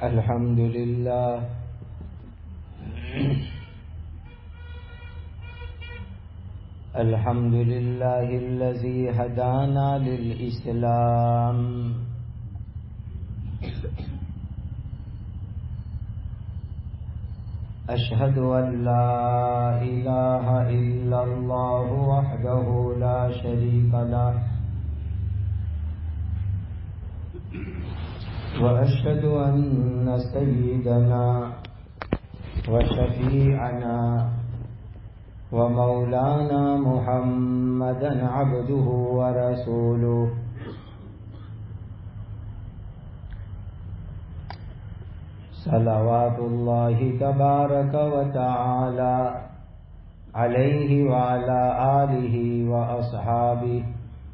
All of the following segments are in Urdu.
الحمد لله الحمد لله الذي هدانا للإسلام أشهد أن لا إله إلا الله وحده لا شريك له وأشهد أن سيدنا وشفيعنا ومولانا محمدا عبده ورسوله صلوات الله تبارك وتعالى عليه وعلى آله وأصحابه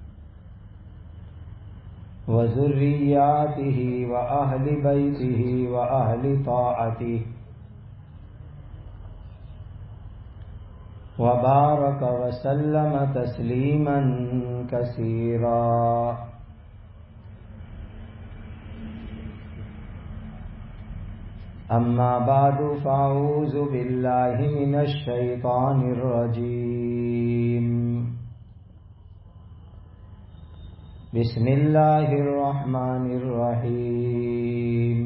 وذرياته وأهل بيته وأهل طاعته وبارك وسلم تسليما كثيرا. أما بعد فأعوذ بالله من الشيطان الرجيم. بسم الله الرحمن الرحيم.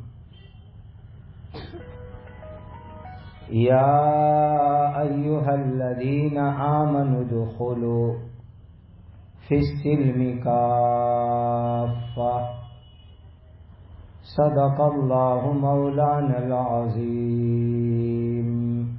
يا أيها الذين آمنوا ادخلوا في السلم كافة صدق الله مولانا العظيم.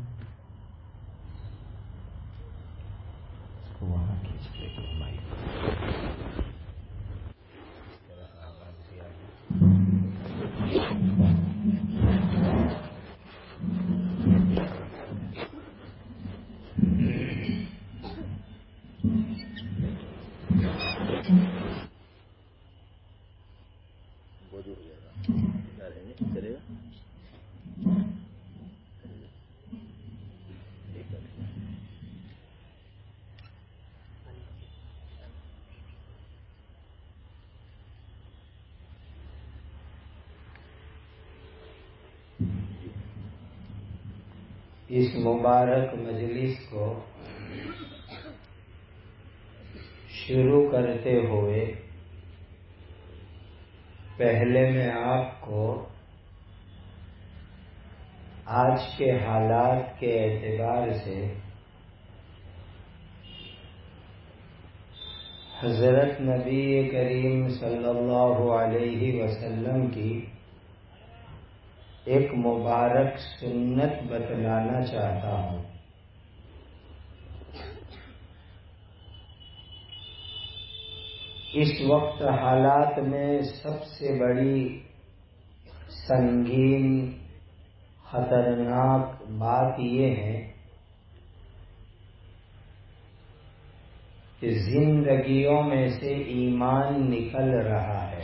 اس مبارک مجلس کو شروع کرتے ہوئے پہلے میں آپ کو آج کے حالات کے اعتبار سے حضرت نبی کریم صلی اللہ علیہ وسلم کی ایک مبارک سنت بتلانا چاہتا ہوں. اس وقت حالات میں سب سے بڑی سنگین خطرناک بات یہ ہے کہ زندگیوں میں سے ایمان نکل رہا ہے.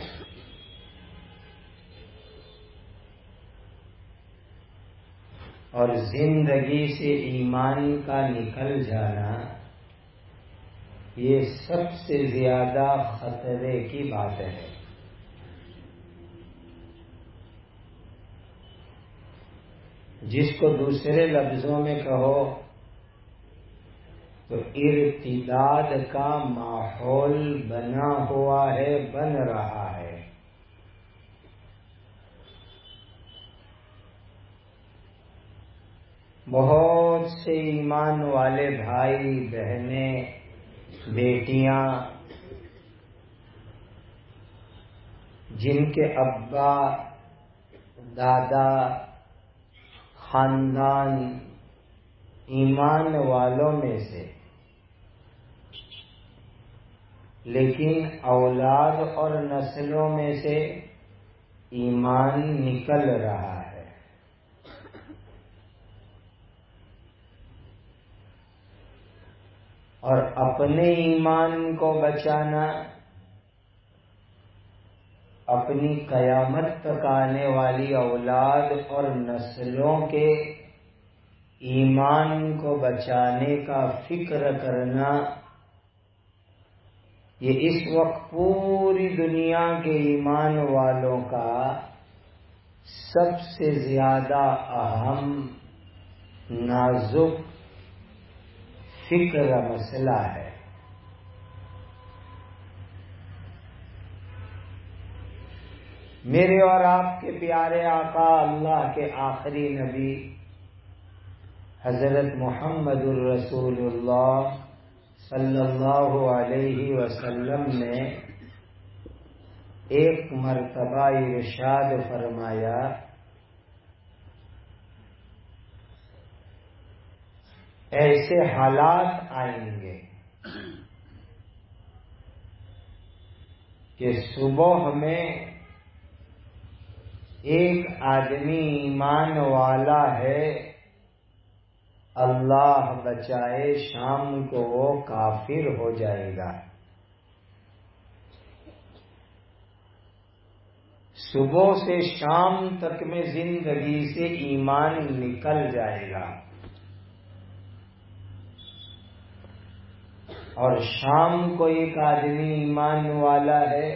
اور زندگی سے ایمان کا نکل جانا یہ سب سے زیادہ خطرے کی بات ہے. جس کو دوسرے لفظوں میں کہو تو ارتداد کا ماحول بنا ہوا ہے، بن رہا ہے. بہت سے ایمان والے بھائی بہنیں بیٹیاں جن کے ابا دادا خاندان ایمان والوں میں سے، لیکن اولاد اور نسلوں میں سے ایمان نکل رہا ہے. اور اپنے ایمان کو بچانا، اپنی قیامت تک آنے والی اولاد اور نسلوں کے ایمان کو بچانے کا فکر کرنا، یہ اس وقت پوری دنیا کے ایمان والوں کا سب سے زیادہ اہم نازک فکر مسئلہ ہے. میرے اور آپ کے پیارے آقا اللہ کے آخری نبی حضرت محمد الرسول اللہ صلی اللہ علیہ وسلم نے ایک مرتبہ ارشاد فرمایا، ایسے حالات آئیں گے کہ صبح میں ایک آدمی ایمان والا ہے، اللہ بچائے شام کو وہ کافر ہو جائے گا. صبح سے شام تک میں زندگی سے ایمان نکل جائے گا، اور شام کو ایک آدمی ایمان والا ہے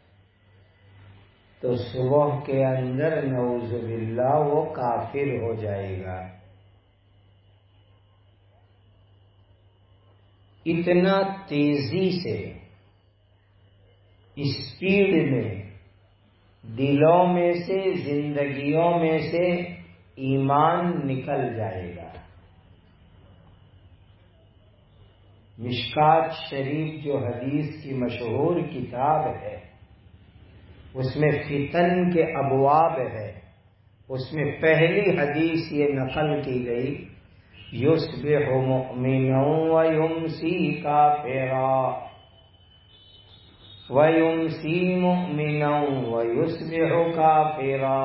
تو صبح کے اندر نعوذ باللہ وہ کافر ہو جائے گا. اتنا تیزی سے اسپیڈ میں دلوں میں سے زندگیوں میں سے ایمان نکل جائے گا. مشکات شریف جو حدیث کی مشہور کتاب ہے، اس میں فتن کے ابواب ہے، اس میں پہلی حدیث یہ نقل کی گئی، یصبح مؤمنا ویمسی کافرا ویمسی مؤمنا ویصبح کافرا.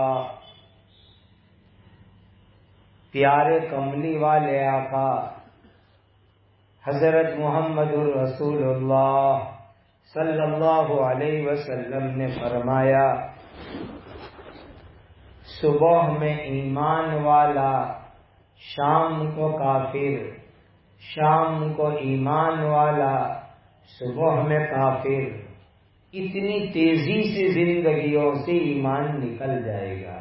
پیارے کملی والے آقا حضرت محمد الرسول اللہ صلی اللہ علیہ وسلم نے فرمایا، صبح میں ایمان والا، شام کو کافر، شام کو ایمان والا، صبح میں کافر. اتنی تیزی سے زندگیوں سے ایمان نکل جائے گا.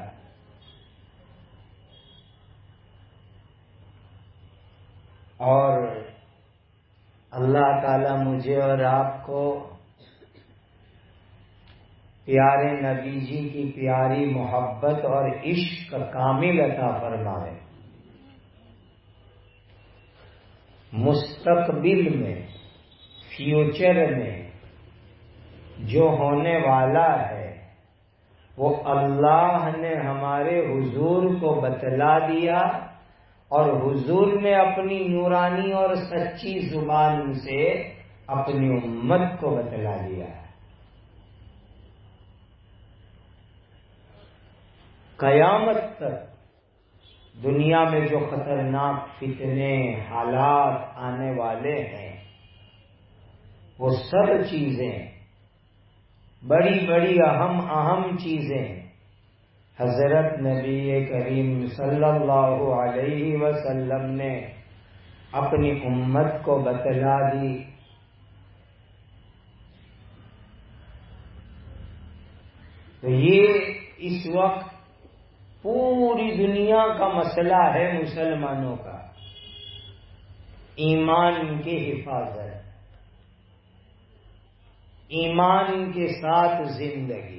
اور اللہ تعالی مجھے اور آپ کو پیارے نبی جی کی پیاری محبت اور عشق کامل عطا فرمائے. مستقبل میں، فیوچر میں جو ہونے والا ہے وہ اللہ نے ہمارے حضور کو بتلا دیا، اور حضور نے اپنی نورانی اور سچی زبان سے اپنی امت کو بتلا دیا. قیامت تک دنیا میں جو خطرناک فتنے حالات آنے والے ہیں، وہ سب چیزیں، بڑی بڑی اہم چیزیں حضرت نبی کریم صلی اللہ علیہ وسلم نے اپنی امت کو بتلا دی. تو یہ اس وقت پوری دنیا کا مسئلہ ہے مسلمانوں کا، ایمان کی حفاظت، ایمان کے ساتھ زندگی.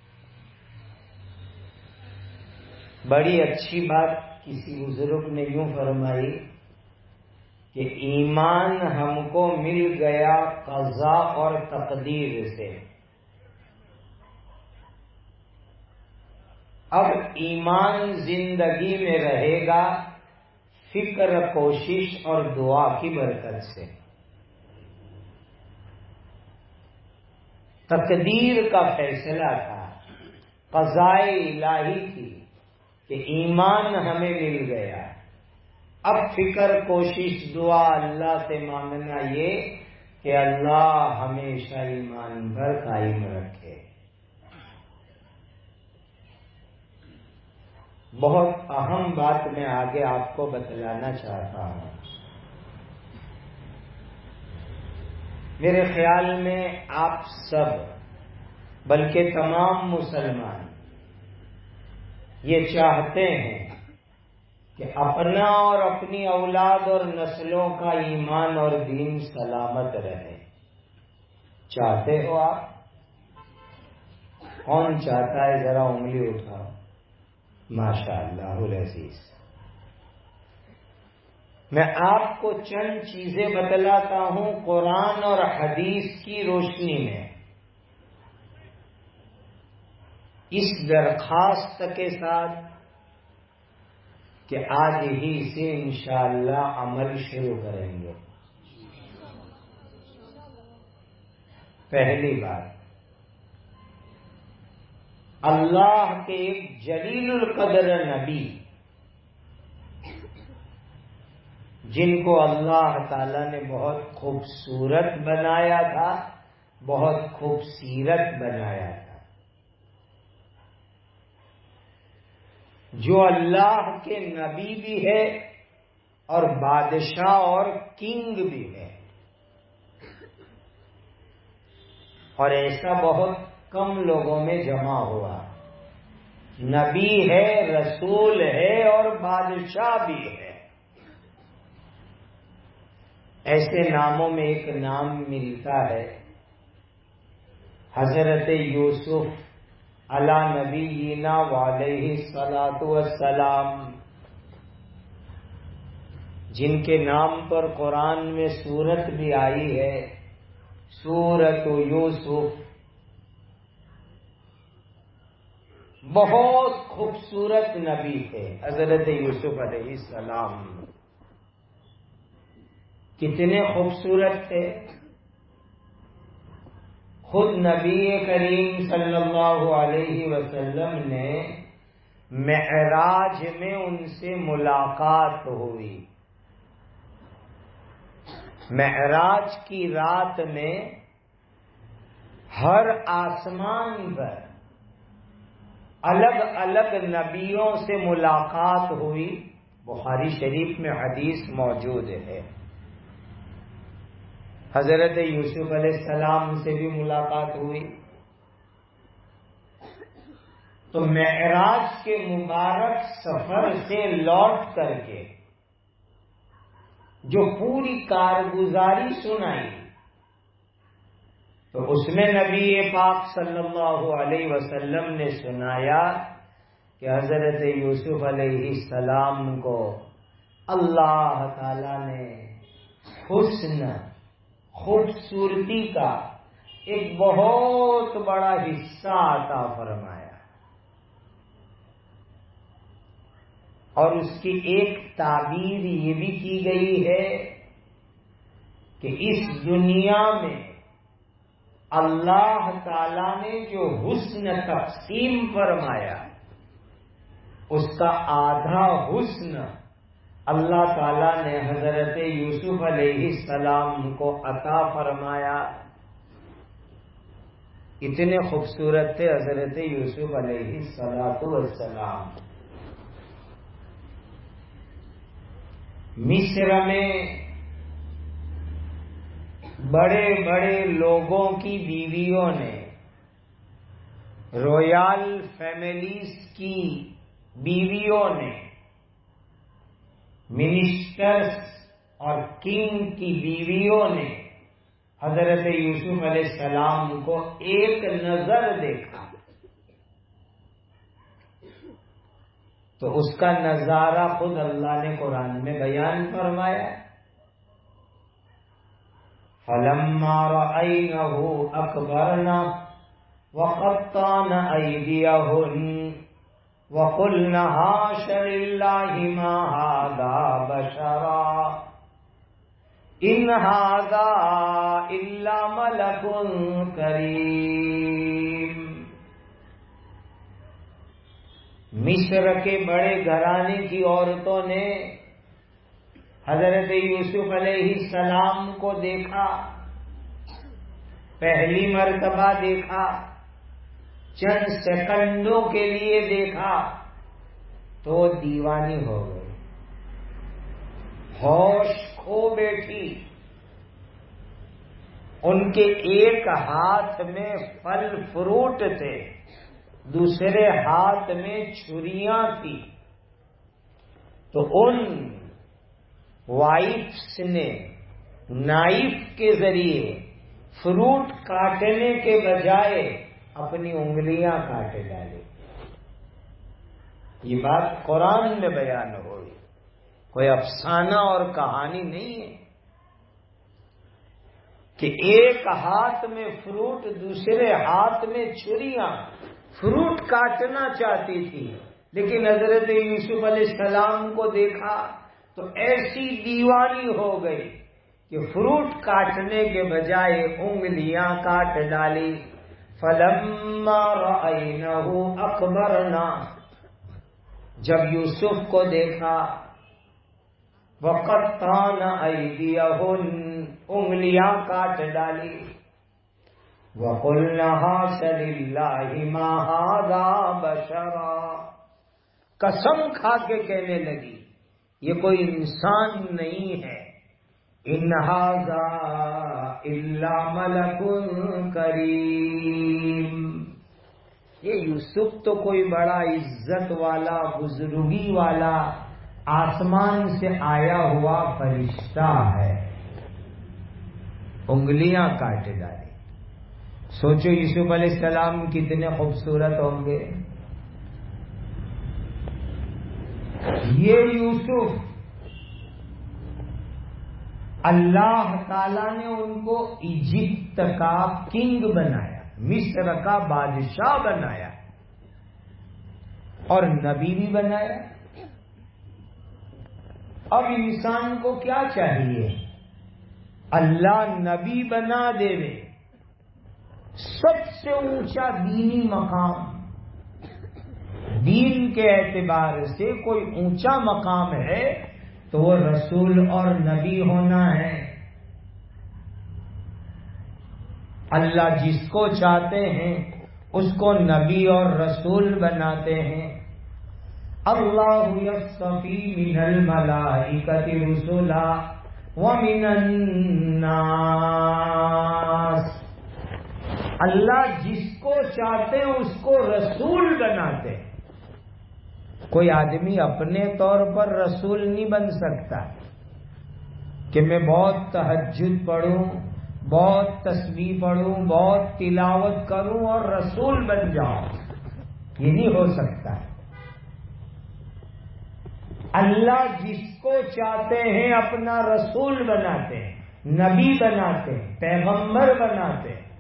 بڑی اچھی بات کسی بزرگ نے یوں فرمائی کہ ایمان ہم کو مل گیا قضاء اور تقدیر سے، اب ایمان زندگی میں رہے گا فکر، کوشش اور دعا کی برکت سے. تقدیر کا فیصلہ تھا، قضاء الہی تھی کہ ایمان ہمیں مل گیا. اب فکر، کوشش، دعا اللہ سے مانگنا یہ کہ اللہ ہمیشہ ایمان پر قائم رکھے. بہت اہم بات میں آگے آپ کو بتلانا چاہتا ہوں. میرے خیال میں آپ سب، بلکہ تمام مسلمان یہ چاہتے ہیں کہ اپنا اور اپنی اولاد اور نسلوں کا ایمان اور دین سلامت رہے. چاہتے ہو آپ؟ کون چاہتا ہے؟ ذرا انگلی اٹھاؤ. ماشاء اللہ العزیز. میں آپ کو چند چیزیں بتلاتا ہوں قرآن اور حدیث کی روشنی میں، اس درخواست کے ساتھ کہ آج ہی سے انشاءاللہ عمل شروع کریں گے. پہلی بات، اللہ کے ایک جلیل القدر نبی جن کو اللہ تعالی نے بہت خوبصورت بنایا تھا، بہت خوبصورت بنایا تھا، جو اللہ کے نبی بھی ہے اور بادشاہ اور کنگ بھی ہے، اور ایسا بہت کم لوگوں میں جمع ہوا. نبی ہے، رسول ہے اور بادشاہ بھی ہے. ایسے ناموں میں ایک نام ملتا ہے حضرت یوسف علی نبینا وعلیہ الصلاۃ والسلام، جن کے نام پر قرآن میں سورت بھی آئی ہے، سورۃ یوسف. بہت خوبصورت نبی تھے حضرت یوسف علیہ السلام. کتنے خوبصورت تھے. خود نبی کریم صلی اللہ علیہ وسلم نے معراج میں ان سے ملاقات ہوئی. معراج کی رات میں ہر آسمان پر الگ الگ نبیوں سے ملاقات ہوئی. بخاری شریف میں حدیث موجود ہے. حضرت یوسف علیہ السلام سے بھی ملاقات ہوئی. تو معراج کے مبارک سفر سے لوٹ کر کے جو پوری کارگزاری سنائی، تو اس میں نبی پاک صلی اللہ علیہ وسلم نے سنایا کہ حضرت یوسف علیہ السلام کو اللہ تعالی نے حسن، خوبصورتی کا ایک بہت بڑا حصہ عطا فرمایا، اور اس کی ایک تعبیر یہ بھی کی گئی ہے کہ اس دنیا میں اللہ تعالی نے جو حسن تقسیم فرمایا، اس کا آدھا حسن اللہ تعالی نے حضرت یوسف علیہ السلام کو عطا فرمایا. اتنے خوبصورت تھے حضرت یوسف علیہ السلام. مصر میں بڑے بڑے لوگوں کی بیویوں نے، رویال فیملیز کی بیویوں نے، منسٹرز اور کنگ کی بیویوں نے حضرت یوسف علیہ السلام کو ایک نظر دیکھا تو اس کا نظارہ خود اللہ نے قرآن میں بیان فرمایا. فَلَمَّا رَأَيْنَهُ أَكْبَرْنَا وَقَطَّعْنَ أَيْدِيَهُنَّ وَقُلْنَ حَاشَ لِلَّهِ مَا هَذَا بَشَرًا إِنْ هَذَا إِلَّا مَلَكٌ كَرِيمٌ. مصر کے بڑے گھرانے کی عورتوں نے حضرت یوسف علیہ السلام کو دیکھا، پہلی مرتبہ دیکھا، چند سیکنڈوں کے لیے دیکھا تو دیوانی ہو گئی، ہوش کھو بیٹھی. ان کے ایک ہاتھ میں پھل فروٹ تھے، دوسرے ہاتھ میں چھریاں تھی، تو ان وائفس نے نائف کے ذریعے فروٹ کاٹنے کے بجائے اپنی انگلیاں کاٹے ڈالی۔ یہ بات قرآن میں بیان ہوئی، کوئی افسانہ اور کہانی نہیں ہے کہ ایک ہاتھ میں فروٹ دوسرے ہاتھ میں چھریاں۔ فروٹ کاٹنا چاہتی تھی لیکن حضرت یوسف علیہ السلام کو دیکھا تو ایسی دیوانی ہو گئی کہ فروٹ کاٹنے کے بجائے انگلیاں کاٹ ڈالی۔ فلما رأینہ اکبرنا، جب یوسف کو دیکھا، وقطعن ایدیہن، انگلیاں کاٹ ڈالی، وقلن حاش للہ ما ھذا بشرا، قسم کھا کے کہنے لگی یہ کوئی انسان نہیں ہے، ان ھذا الا ملک کریم، یہ یوسف تو کوئی بڑا عزت والا بزرگی والا آسمان سے آیا ہوا فرشتہ ہے۔ انگلیاں کاٹے ڈالی۔ سوچو یوسف علیہ السلام کتنے خوبصورت ہوں گے۔ یہ یوسف اللہ تعالی نے ان کو ایجپٹ کا کنگ بنایا، مصر کا بادشاہ بنایا اور نبی بھی بنایا۔ اب انسان کو کیا چاہیے؟ اللہ نبی بنا دے، سب سے اونچا دینی مقام، دین کے اعتبار سے کوئی اونچا مقام ہے تو وہ رسول اور نبی ہونا ہے۔ اللہ جس کو چاہتے ہیں اس کو نبی اور رسول بناتے ہیں۔ اللہ یصطفی من الملائکۃ رسلا ومن الناس، اللہ جس کو چاہتے ہیں اس کو رسول بناتے ہیں۔ کوئی آدمی اپنے طور پر رسول نہیں بن سکتا کہ میں بہت تہجد پڑھوں، بہت تسبیح پڑھوں، بہت تلاوت کروں اور رسول بن جاؤں، یہ نہیں ہو سکتا ہے۔ اللہ جس کو چاہتے ہیں اپنا رسول بناتے ہیں، نبی بناتے ہیں، پیغمبر بناتے ہیں۔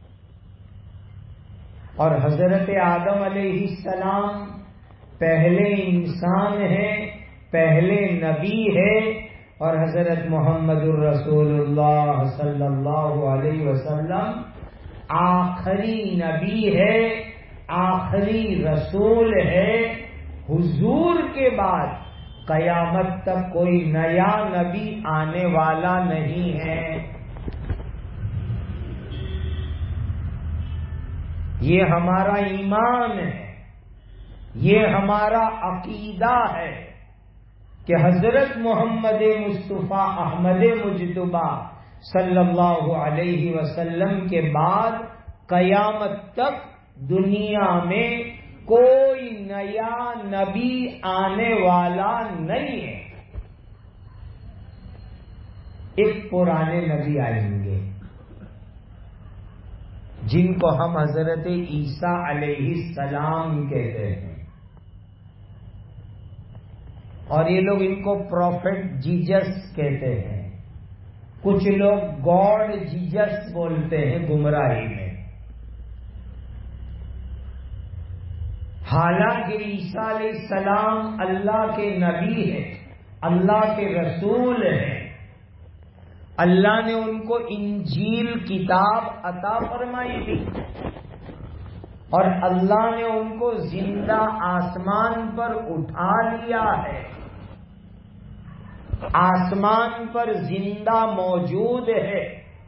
اور حضرت آدم علیہ السلام پہلے انسان ہے، پہلے نبی ہے، اور حضرت محمد الرسول اللہ صلی اللہ علیہ وسلم آخری نبی ہے، آخری رسول ہے۔ حضور کے بعد قیامت تک کوئی نیا نبی آنے والا نہیں ہے۔ یہ ہمارا ایمان ہے، یہ ہمارا عقیدہ ہے کہ حضرت محمد مصطفیٰ احمد مجتبیٰ صلی اللہ علیہ وسلم کے بعد قیامت تک دنیا میں کوئی نیا نبی آنے والا نہیں ہے۔ ایک پرانے نبی آئیں گے جن کو ہم حضرت عیسیٰ علیہ السلام کہتے ہیں، اور یہ لوگ ان کو پروفٹ جیزس کہتے ہیں، کچھ لوگ گاڈ جیزس بولتے ہیں گمراہی میں۔ حالانکہ عیسیٰ علیہ السلام اللہ کے نبی ہے، اللہ کے رسول ہے، اللہ نے ان کو انجیل کتاب عطا فرمائی تھی، اور اللہ نے ان کو زندہ آسمان پر اٹھا لیا ہے، آسمان پر زندہ موجود ہے،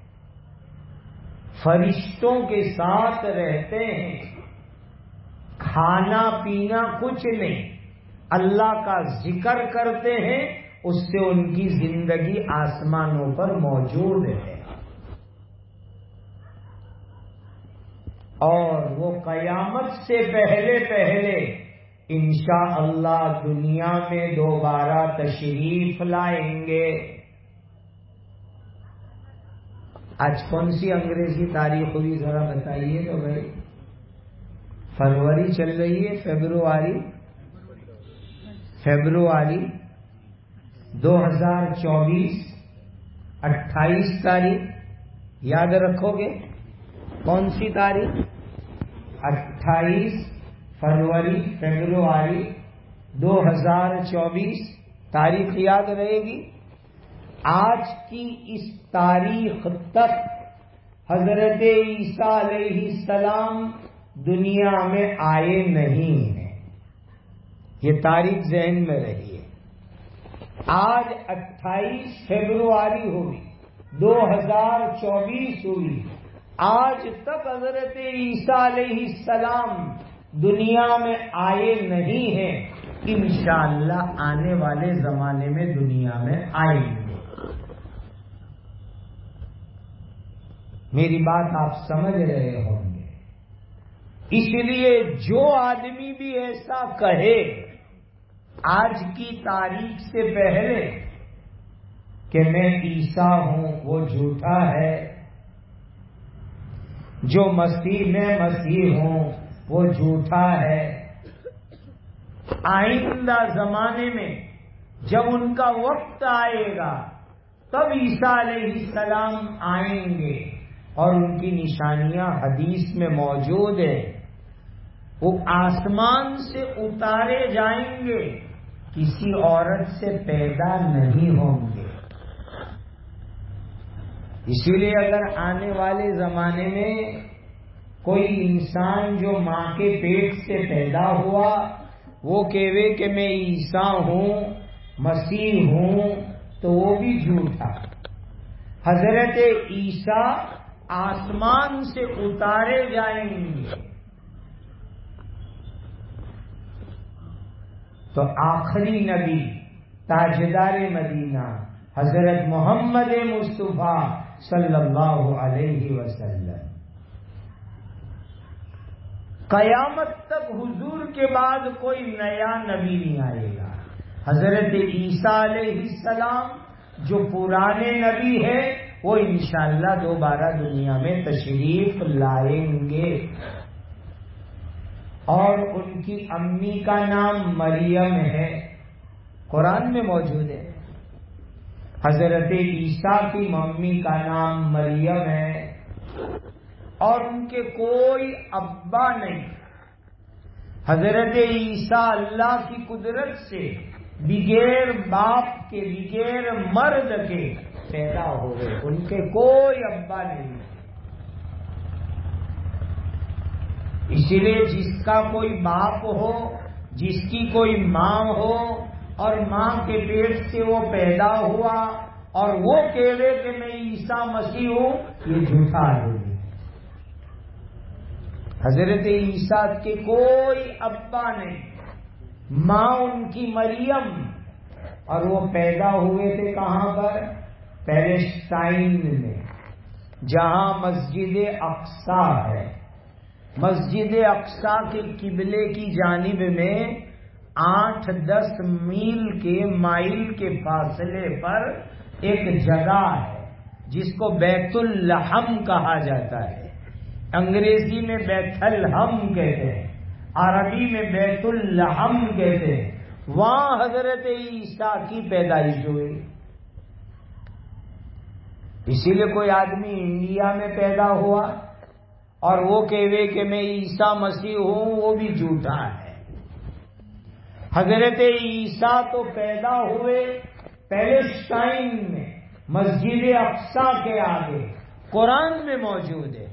فرشتوں کے ساتھ رہتے ہیں، کھانا پینا کچھ نہیں، اللہ کا ذکر کرتے ہیں، اس سے ان کی زندگی آسمانوں پر موجود ہے۔ اور وہ قیامت سے پہلے پہلے انشاءاللہ دنیا میں دوبارہ تشریف لائیں گے۔ آج کون سی انگریزی تاریخ ہوئی ذرا بتائیے تو بھائی؟ فروری چل رہی ہے؟ فیبرواری 2024 28 تاریخ یاد رکھو گے؟ کون سی تاریخ؟ 28 فروری 2024 تاریخ یاد رہے گی۔ آج کی اس تاریخ تک حضرت عیسیٰ علیہ السلام دنیا میں آئے نہیں ہیں، یہ تاریخ ذہن میں رہی ہے۔ آج 28 فروری ہوئی، 2024 ہوئی، آج تک حضرت عیسیٰ علیہ السلام دنیا میں آئے نہیں ہیں، انشاءاللہ آنے والے زمانے میں دنیا میں آئیں گے۔ میری بات آپ سمجھ رہے ہوں گے۔ اس لیے جو آدمی بھی ایسا کہے آج کی تاریخ سے پہلے کہ میں عیسیٰ ہوں، وہ جھوٹا ہے۔ جو میں مسیح ہوں، وہ جھوٹا ہے۔ آئندہ زمانے میں جب ان کا وقت آئے گا تب عیسیٰ علیہ السلام آئیں گے، اور ان کی نشانیاں حدیث میں موجود ہے۔ وہ آسمان سے اتارے جائیں گے، کسی عورت سے پیدا نہیں ہوں گے۔ اسی لیے اگر آنے والے زمانے میں کوئی انسان جو ماں کے پیٹ سے پیدا ہوا وہ کہے کہ میں عیسیٰ ہوں، مسیح ہوں، تو وہ بھی جھوٹا۔ حضرت عیسیٰ آسمان سے اتارے جائیں گے تو آخری نبی تاجدار مدینہ حضرت محمد مصطفیٰ صلی اللہ علیہ وسلم، قیامت تک حضور کے بعد کوئی نیا نبی نہیں آئے گا۔ حضرت عیسیٰ علیہ السلام جو پرانے نبی ہے وہ انشاءاللہ دوبارہ دنیا میں تشریف لائیں گے، اور ان کی امی کا نام مریم ہے، قرآن میں موجود ہے۔ حضرت عیسیٰ کی ممی کا نام مریم ہے، اور ان کے کوئی ابا نہیں۔ حضرت عیسیٰ اللہ کی قدرت سے بغیر باپ کے، بغیر مرد کے پیدا ہوئے، ان کے کوئی ابا نہیں۔ اسی لیے جس کا کوئی باپ ہو، جس کی کوئی ماں ہو، اور ماں کے پیٹ سے وہ پیدا ہوا اور وہ کہے کہ میں عیسیٰ مسیح ہوں، یہ جھوٹا ہے۔ حضرت عیسیٰ کے کوئی ابا نہیں، ماں ان کی مریم، اور وہ پیدا ہوئے تھے کہاں پر؟ پیلسٹائن میں، جہاں مسجد اقصیٰ ہے۔ مسجد اقصیٰ کے قبلے کی جانب میں 8-10 مائل کے فاصلے پر ایک جگہ ہے جس کو بیت اللحم کہا جاتا ہے۔ انگریزی میں بیت الحم کہتے ہیں، عربی میں بیت اللحم کہتے ہیں۔ وہاں حضرت عیسیٰ کی پیدائش ہوئی۔ اسی لیے کوئی آدمی انڈیا میں پیدا ہوا اور وہ کہے کہ میں عیسیٰ مسیح ہوں، وہ بھی جھوٹا ہے۔ حضرت عیسیٰ تو پیدا ہوئے پیلسٹائن میں، مسجد اقصیٰ کے آگے، قرآن میں موجود ہے۔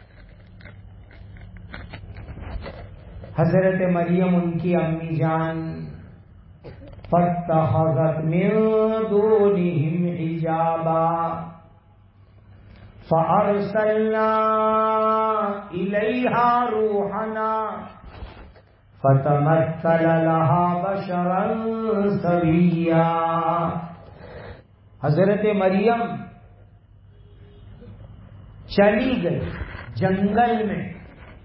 حضرت مریم ان کی امی جان، فاتخذت من دونهم حجابا فارسلنا الیہا روحنا فتمثل لها بشرا سویا۔ حضرت مریم چلی گئی جنگل میں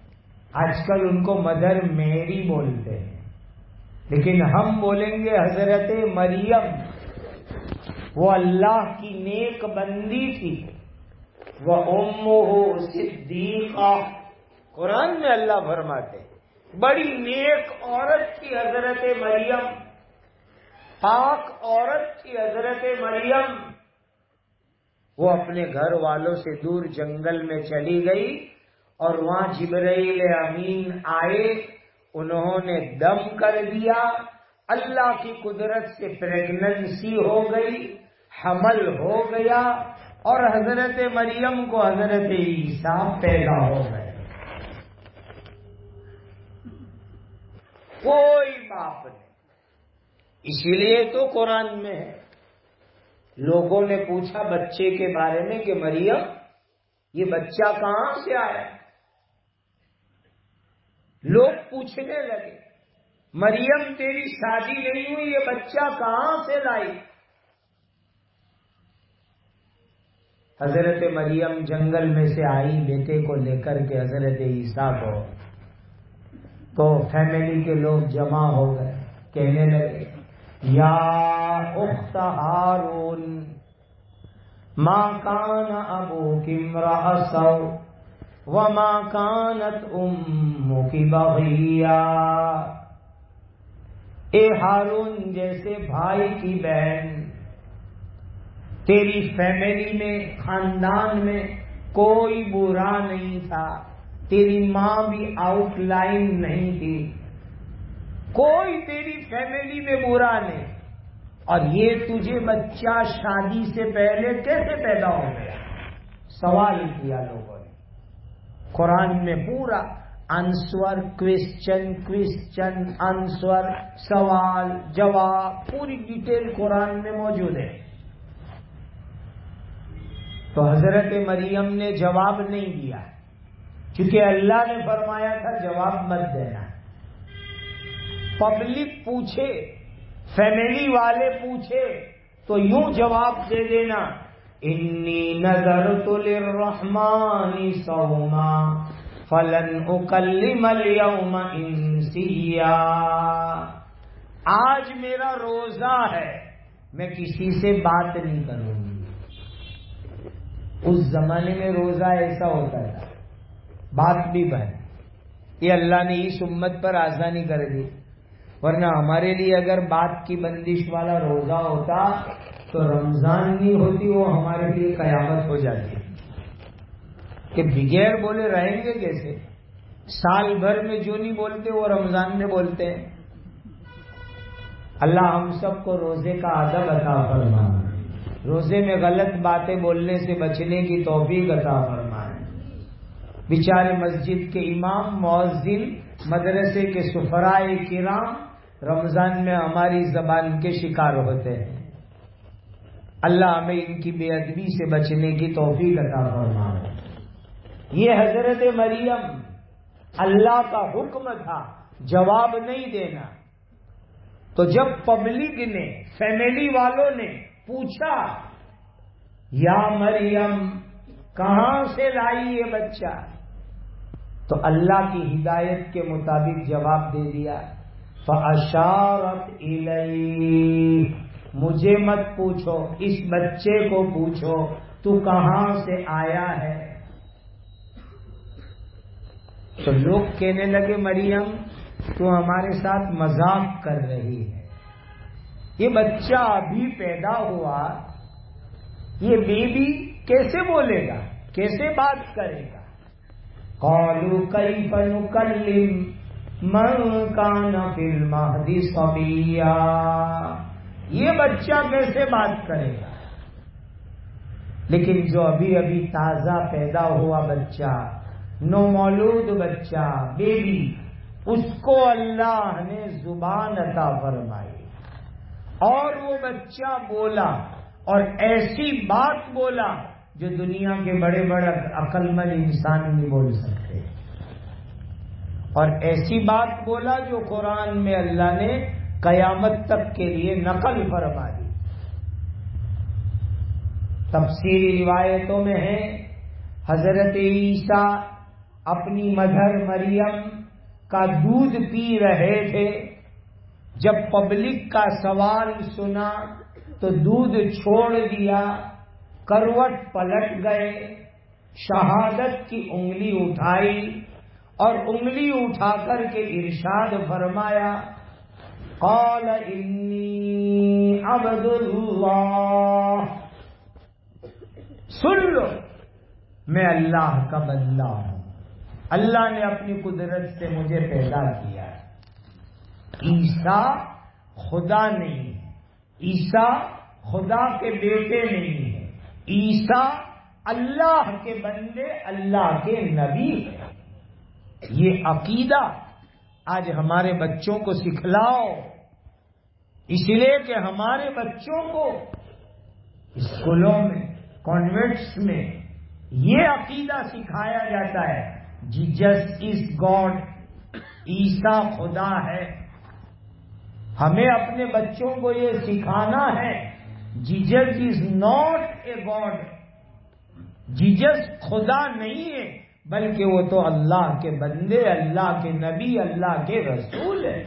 آج کل ان کو مدر میری بولتے ہیں، لیکن ہم بولیں گے حضرت مریم، وہ اللہ کی نیک بندی تھی، وَأُمُّهُ صِدِّیقَةٌ، قرآن میں اللہ فرماتے بڑی نیک عورت تھی حضرت مریم، پاک عورت تھی حضرت مریم۔ وہ اپنے گھر والوں سے دور جنگل میں چلی گئی اور وہاں جبرائیل امین آئے، انہوں نے دم کر دیا، اللہ کی قدرت سے پریگننسی ہو گئی، حمل ہو گیا، اور حضرت مریم کو حضرت عیسیٰ پیدا ہو گئے۔ کوئی باپ نہیں، اسی لیے تو قرآن میں ہے۔ لوگوں نے پوچھا بچے کے بارے میں کہ مریم یہ بچہ کہاں سے آیا؟ لوگ پوچھنے لگے مریم تیری شادی نہیں ہوئی، یہ بچہ کہاں سے لائی؟ حضرت مریم جنگل میں سے آئی بیٹے کو لے کر کے حضرت عیسیٰ کو، تو فیملی کے لوگ جمع ہو گئے، کہنے لگے یا اخت ہارون ما کان ابوک امرأ سوء وما کانت امک بغیا، اے ہارون جیسے بھائی کی بہن، تیری فیملی میں خاندان میں کوئی برا نہیں تھا، تیری ماں بھی آؤٹ لائن نہیں تھی، کوئی تیری فیملی میں برا نہیں، اور یہ تجھے بچہ شادی سے پہلے کیسے پیدا ہو گیا؟ سوال کیا لوگوں نے، قرآن میں پورا آنسر کوسچن آنسر، سوال جواب، پوری ڈیٹیل قرآن میں موجود ہے۔ تو حضرت مریم نے جواب نہیں دیا، کیونکہ اللہ نے فرمایا تھا جواب مت دینا۔ پبلک پوچھے، فیملی والے پوچھے تو یوں جواب دے دینا، انی نذرت للرحمن صوما فلن اکلم اليوم انسیا، آج میرا روزہ ہے، میں کسی سے بات نہیں کروں گی۔ اس زمانے میں روزہ ایسا ہوتا تھا، بات بھی بند، یہ اللہ نے اس امت پر آسانی کر دی، ورنہ ہمارے لیے اگر بات کی بندش والا روزہ ہوتا تو رمضان نہیں ہوتی، وہ ہمارے لیے قیامت ہو جاتی کہ بغیر بولے رہیں گے کیسے؟ سال بھر میں جو نہیں بولتے وہ رمضان میں بولتے ہیں۔ اللہ ہم سب کو روزے کا ادب عطا فرمائے، روزے میں غلط باتیں بولنے سے بچنے کی توفیق عطا فرمائے۔ بیچارے مسجد کے امام، مؤذن، مدرسے کے سفرائے کرام رمضان میں ہماری زبان کے شکار ہوتے ہیں، اللہ ہمیں ان کی بے ادبی سے بچنے کی توفیق عطا فرمائے۔ یہ حضرت مریم، اللہ کا حکم تھا جواب نہیں دینا، تو جب پبلک نے، فیملی والوں نے پوچھا یا مریم کہاں سے لائی یہ بچہ، تو اللہ کی ہدایت کے مطابق جواب دے دیا، فَأَشَارَتْ إِلَيْهِ، مجھے مت پوچھو، اس بچے کو پوچھو تو کہاں سے آیا ہے۔ تو لوگ کہنے لگے مریم تو ہمارے ساتھ مذاق کر رہی ہے، یہ بچہ ابھی پیدا ہوا، یہ بیبی کیسے بولے گا، کیسے بات کرے گا؟ قالوا کیف نکلم من کان فی المہد صبیا، یہ بچہ کیسے بات کرے گا؟ لیکن جو ابھی ابھی تازہ پیدا ہوا بچہ، نومولود بچہ، بیبی، اس کو اللہ نے زبان عطا فرمائی، اور وہ بچہ بولا، اور ایسی بات بولا جو دنیا کے بڑے بڑے عقل مند انسان نہیں بول سکتے، اور ایسی بات بولا جو قرآن میں اللہ نے قیامت تک کے لیے نقل فرما دی۔ تفسیری روایتوں میں ہے حضرت عیسیٰ اپنی مدر مریم کا دودھ پی رہے تھے، جب پبلک کا سوال سنا تو دودھ چھوڑ دیا، کروٹ پلٹ گئے، شہادت کی انگلی اٹھائی اور انگلی اٹھا کر کے ارشاد فرمایا، قال انی عبد اللہ، سن لو میں اللہ کا بندہ ہوں، اللہ نے اپنی قدرت سے مجھے پیدا کیا ہے۔ عیسیٰ خدا نہیں ہے، عیسیٰ خدا کے بیٹے نہیں ہے، عیسیٰ اللہ کے بندے، اللہ کے نبی ہے۔ یہ عقیدہ آج ہمارے بچوں کو سکھلاؤ، اس لیے کہ ہمارے بچوں کو اسکولوں میں، کانوینٹس میں یہ عقیدہ سکھایا جاتا ہے، جیسس از گاڈ، عیسیٰ خدا ہے۔ ہمیں اپنے بچوں کو یہ سکھانا ہے، Jesus is not a God, Jesus خدا نہیں ہے بلکہ وہ تو اللہ کے بندے، اللہ کے نبی، اللہ کے رسول ہے۔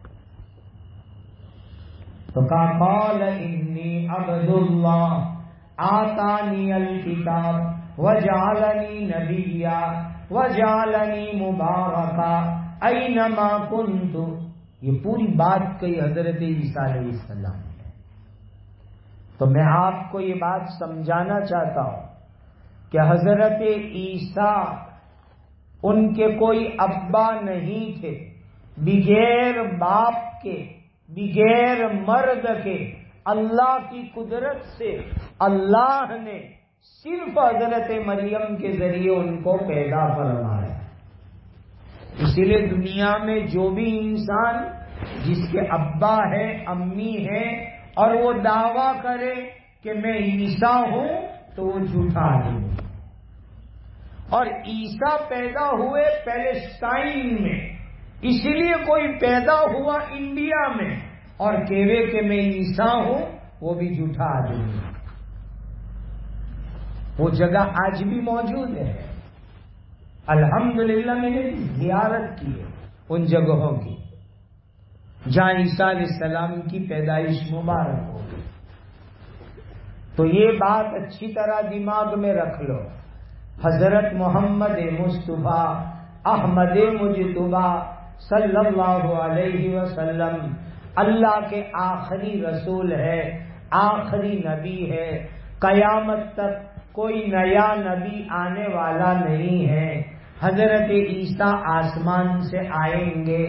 تو کہا قال انی عبد اللہ آتانی الکتاب وجعلنی نبیا وجعلنی مبارکا اینما کنت۔ یہ پوری بات کہی حضرت عیسیٰ علیہ السلام نے۔ تو میں آپ کو یہ بات سمجھانا چاہتا ہوں کہ حضرت عیسیٰ ان کے کوئی ابا نہیں تھے، بغیر باپ کے، بغیر مرد کے، اللہ کی قدرت سے اللہ نے صرف حضرت مریم کے ذریعے ان کو پیدا فرمایا۔ اسی لیے دنیا میں جو بھی انسان جس کے ابا ہے، امی ہے، اور وہ دعویٰ کرے کہ میں عیسیٰ ہوں تو وہ جھوٹا آدمی ہے۔ اور عیسیٰ پیدا ہوئے پیلسٹائن میں، اسی لیے کوئی پیدا ہوا انڈیا میں اور کہے کہ میں عیسیٰ ہوں، وہ بھی جھوٹا آدمی ہے۔ وہ جگہ آج بھی موجود ہے، الحمدللہ میں نے زیارت کی ہے ان جگہوں کی جہاں عیسیٰ علیہ السلام کی پیدائش مبارک ہو گئی۔ تو یہ بات اچھی طرح دماغ میں رکھ لو، حضرت محمد مصطفیٰ احمد مجتبیٰ صلی اللہ علیہ وسلم اللہ کے آخری رسول ہے، آخری نبی ہے، قیامت تک کوئی نیا نبی آنے والا نہیں ہے۔ حضرت عیسیٰ آسمان سے آئیں گے۔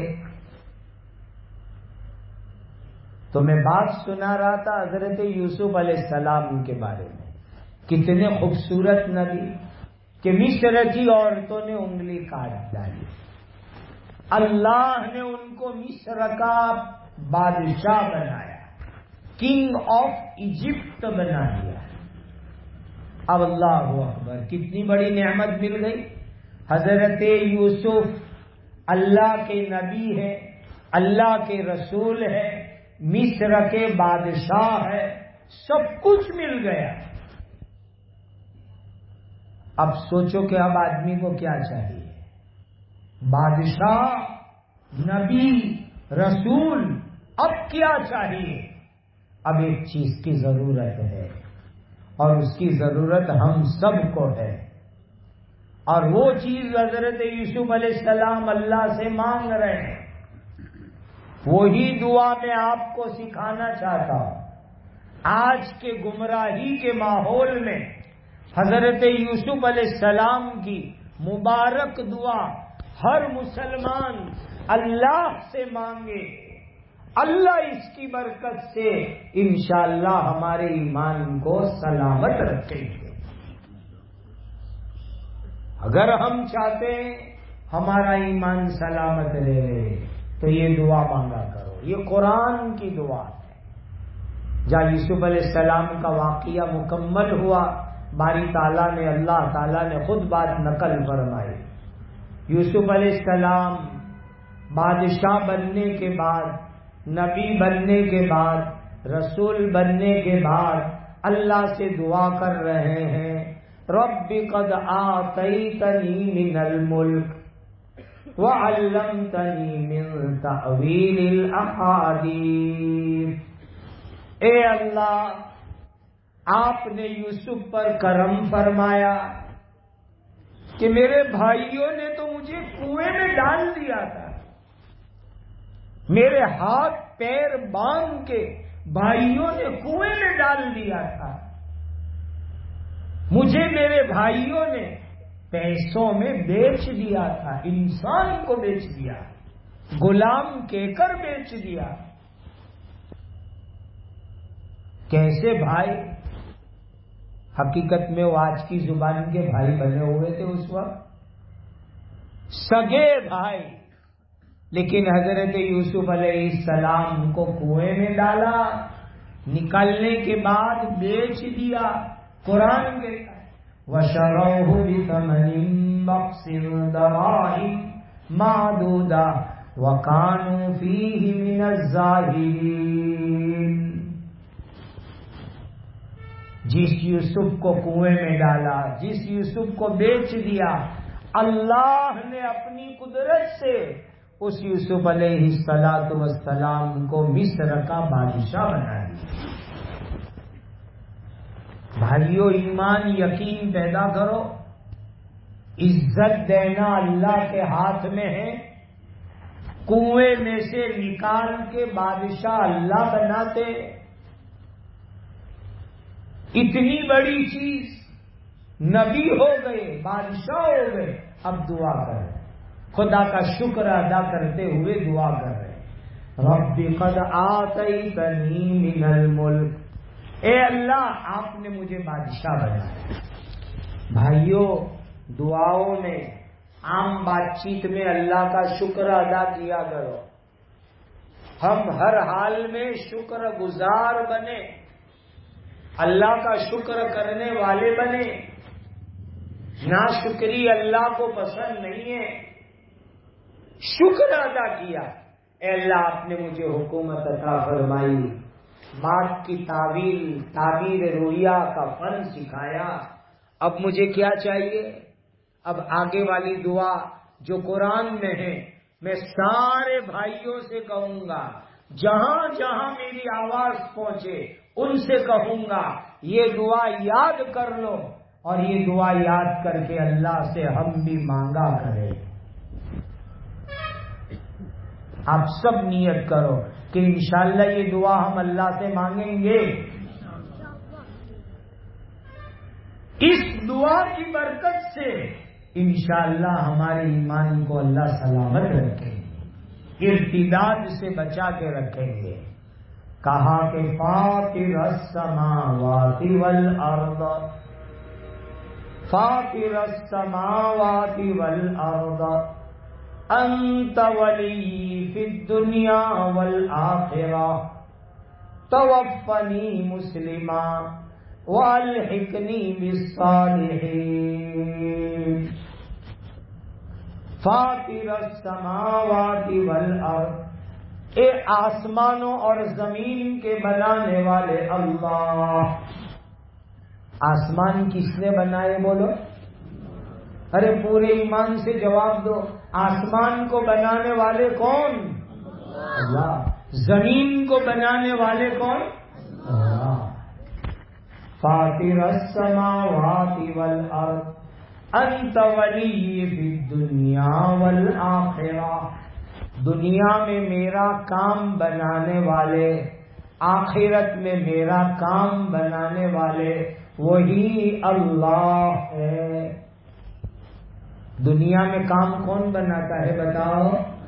تو میں بات سنا رہا تھا حضرت یوسف علیہ السلام کے بارے میں، کتنے خوبصورت نبی کہ مصر کی عورتوں نے انگلی کاٹ ڈالی، اللہ نے ان کو مصر کا بادشاہ بنایا، کنگ آف ایجپٹ بنا دیا۔ اب اللہ اکبر، کتنی بڑی نعمت مل گئی۔ حضرت یوسف اللہ کے نبی ہے، اللہ کے رسول ہے، مصر کے بادشاہ ہے، سب کچھ مل گیا۔ اب سوچو کہ اب آدمی کو کیا چاہیے؟ بادشاہ، نبی، رسول، اب کیا چاہیے؟ اب ایک چیز کی ضرورت ہے، اور اس کی ضرورت ہم سب کو ہے، اور وہ چیز حضرت یوسف علیہ السلام اللہ سے مانگ رہے ہیں، وہی دعا میں آپ کو سکھانا چاہتا ہوں۔ آج کے گمراہی کے ماحول میں حضرت یوسف علیہ السلام کی مبارک دعا ہر مسلمان اللہ سے مانگے، اللہ اس کی برکت سے انشاءاللہ ہمارے ایمان کو سلامت رکھیں گے۔ اگر ہم چاہتے ہیں ہمارا ایمان سلامت رہے تو یہ دعا مانگا کرو۔ یہ قرآن کی دعا ہے۔ جب یوسف علیہ السلام کا واقعہ مکمل ہوا، باری تعالیٰ نے، اللہ تعالیٰ نے خود بات نقل فرمائی۔ یوسف علیہ السلام بادشاہ بننے کے بعد، نبی بننے کے بعد، رسول بننے کے بعد اللہ سے دعا کر رہے ہیں، رب قد آتیتنی من الملک وعلمتنی من تأویل الاحادیث. اے اللہ، آپ نے یوسف پر کرم فرمایا کہ میرے بھائیوں نے تو مجھے کنویں میں ڈال دیا تھا، میرے ہاتھ پیر باندھ کے بھائیوں نے کنویں میں ڈال دیا تھا، مجھے میرے بھائیوں نے پیسوں میں بیچ دیا تھا، انسان کو بیچ دیا، غلام کہہ کر بیچ دیا. کیسے بھائی؟ حقیقت میں وہ آج کی زبان کے بھائی بنے ہوئے تھے اس وقت، سگے بھائی. لیکن حضرت یوسف علیہ السلام کو کنویں میں ڈالا، نکلنے کے بعد بیچ دیا. قرآن کہتا ہے وَشَرَوْهُ بِثَمَنٍ بَخْسٍ دَرَاهِمَ مَعْدُودَةٍ وَكَانُوا فِيهِ مِنَ الزَّاهِدِينَ. جس یوسف کو کنویں میں ڈالا، جس یوسف کو بیچ دیا، اللہ نے اپنی قدرت سے اس یوسف علیہ السلام کو مصر کا بادشاہ بنا دیا. بھائیو، ایمان یقین پیدا کرو. عزت دینا اللہ کے ہاتھ میں ہے. کنویں میں سے نکال کے بادشاہ اللہ بناتے. اتنی بڑی چیز، نبی ہو گئے، بادشاہ ہو گئے. اب دعا کریں، خدا کا شکر ادا کرتے ہوئے دعا کر رہے ہیں رب قد آتیتنی من الملک. اے اللہ، آپ نے مجھے بادشاہ بنایا. بھائیو، دعاؤں میں، عام بات چیت میں اللہ کا شکر ادا کیا کرو. ہم ہر حال میں شکر گزار بنے، اللہ کا شکر کرنے والے بنے. ناشکری اللہ کو پسند نہیں ہے. شکر ادا کیا، اے اللہ آپ نے مجھے حکومت عطا فرمائی، بات کی تعبیر رویا کا فن سکھایا. اب مجھے کیا چاہیے؟ اب آگے والی دعا جو قرآن میں ہے، میں سارے بھائیوں سے کہوں گا، جہاں جہاں میری آواز پہنچے ان سے کہوں گا یہ دعا یاد کر لو، اور یہ دعا یاد کر کے اللہ سے ہم بھی مانگا کریں. آپ سب نیت کرو کہ انشاءاللہ یہ دعا ہم اللہ سے مانگیں گے. اس دعا کی برکت سے انشاءاللہ ہمارے ایمان کو اللہ سلامت رکھیں گے، ارتداد سے بچا کے رکھیں گے. کہا کہ فاطر السماوات والارض، فاطر السماوات والارض انت ولی فی الدنیا والآخرہ توفنی مسلما والحقنی بالصالحین. فاطر السماوات والارض، اے آسمانوں اور زمین کے بنانے والے اللہ. آسمان کس نے بنائے بولو؟ ارے پورے ایمان سے جواب دو. آسمان کو بنانے والے کون؟ اللہ. زمین کو بنانے والے کون؟ اللہ. فاطر السماوات والارض انت ولی فی الدنیا والآخرہ. دنیا میں میرا کام بنانے والے، آخرت میں میرا کام بنانے والے وہی اللہ ہے. دنیا میں کام کون بناتا ہے بتاؤ؟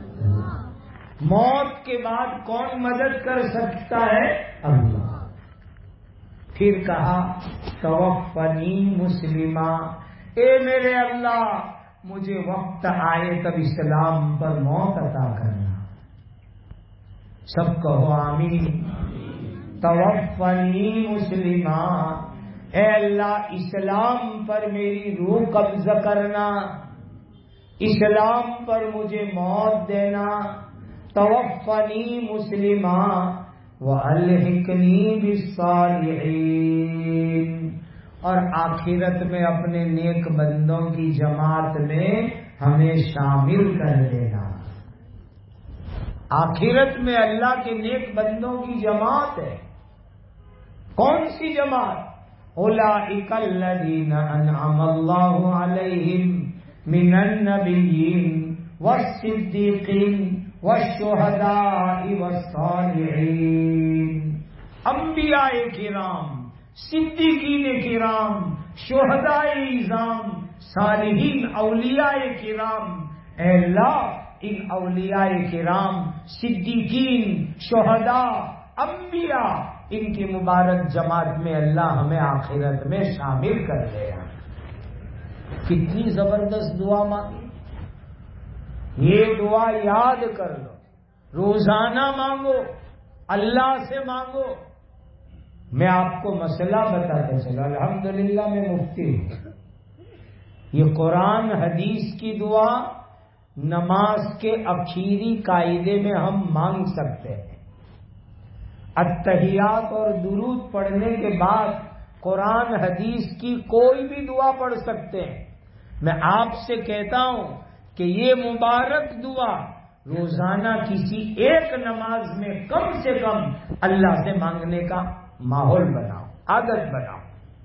موت کے بعد کون مدد کر سکتا ہے؟ اللہ. پھر کہا توفنی مسلمہ، اے میرے اللہ مجھے وقت آئے تب اسلام پر موت عطا کرنا. سب کہو آمین. توفنی مسلمہ، اے اللہ اسلام پر میری روح قبض کرنا، اسلام پر مجھے موت دینا. توفنی مسلمہ وَأَلْحِقْنِي بِالصَّالِحِينَ، اور آخرت میں اپنے نیک بندوں کی جماعت میں ہمیں شامل کر لینا۔ آخرت میں اللہ کے نیک بندوں کی جماعت ہے۔ کون سی جماعت؟ اولئک الذین انعم اللہ علیہم من النبیین والصدیقین والشہداء والصالحین۔ انبیاء کرام، صدیقین کرام، شہداء اعظام، صالحین، اولیاء کرام۔ اے اللہ ان اولیاء کرام، صدیقین، شہداء، انبیاء، ان کی مبارک جماعت میں اللہ ہمیں آخرت میں شامل کر دے گا۔ کتنی زبردست دعا مانگی! یہ دعا یاد کر لو، روزانہ مانگو، اللہ سے مانگو۔ میں آپ کو مسئلہ بتاتا چلا، الحمدللہ میں مفتی ہوں۔ یہ قرآن حدیث کی دعا نماز کے اخیری قاعدے میں ہم مانگ سکتے ہیں۔ اتحیات اور درود پڑھنے کے بعد قرآن حدیث کی کوئی بھی دعا پڑھ سکتے ہیں۔ میں آپ سے کہتا ہوں کہ یہ مبارک دعا روزانہ کسی ایک نماز میں کم سے کم اللہ سے مانگنے کا ماحول بناؤ، عادت بناؤ۔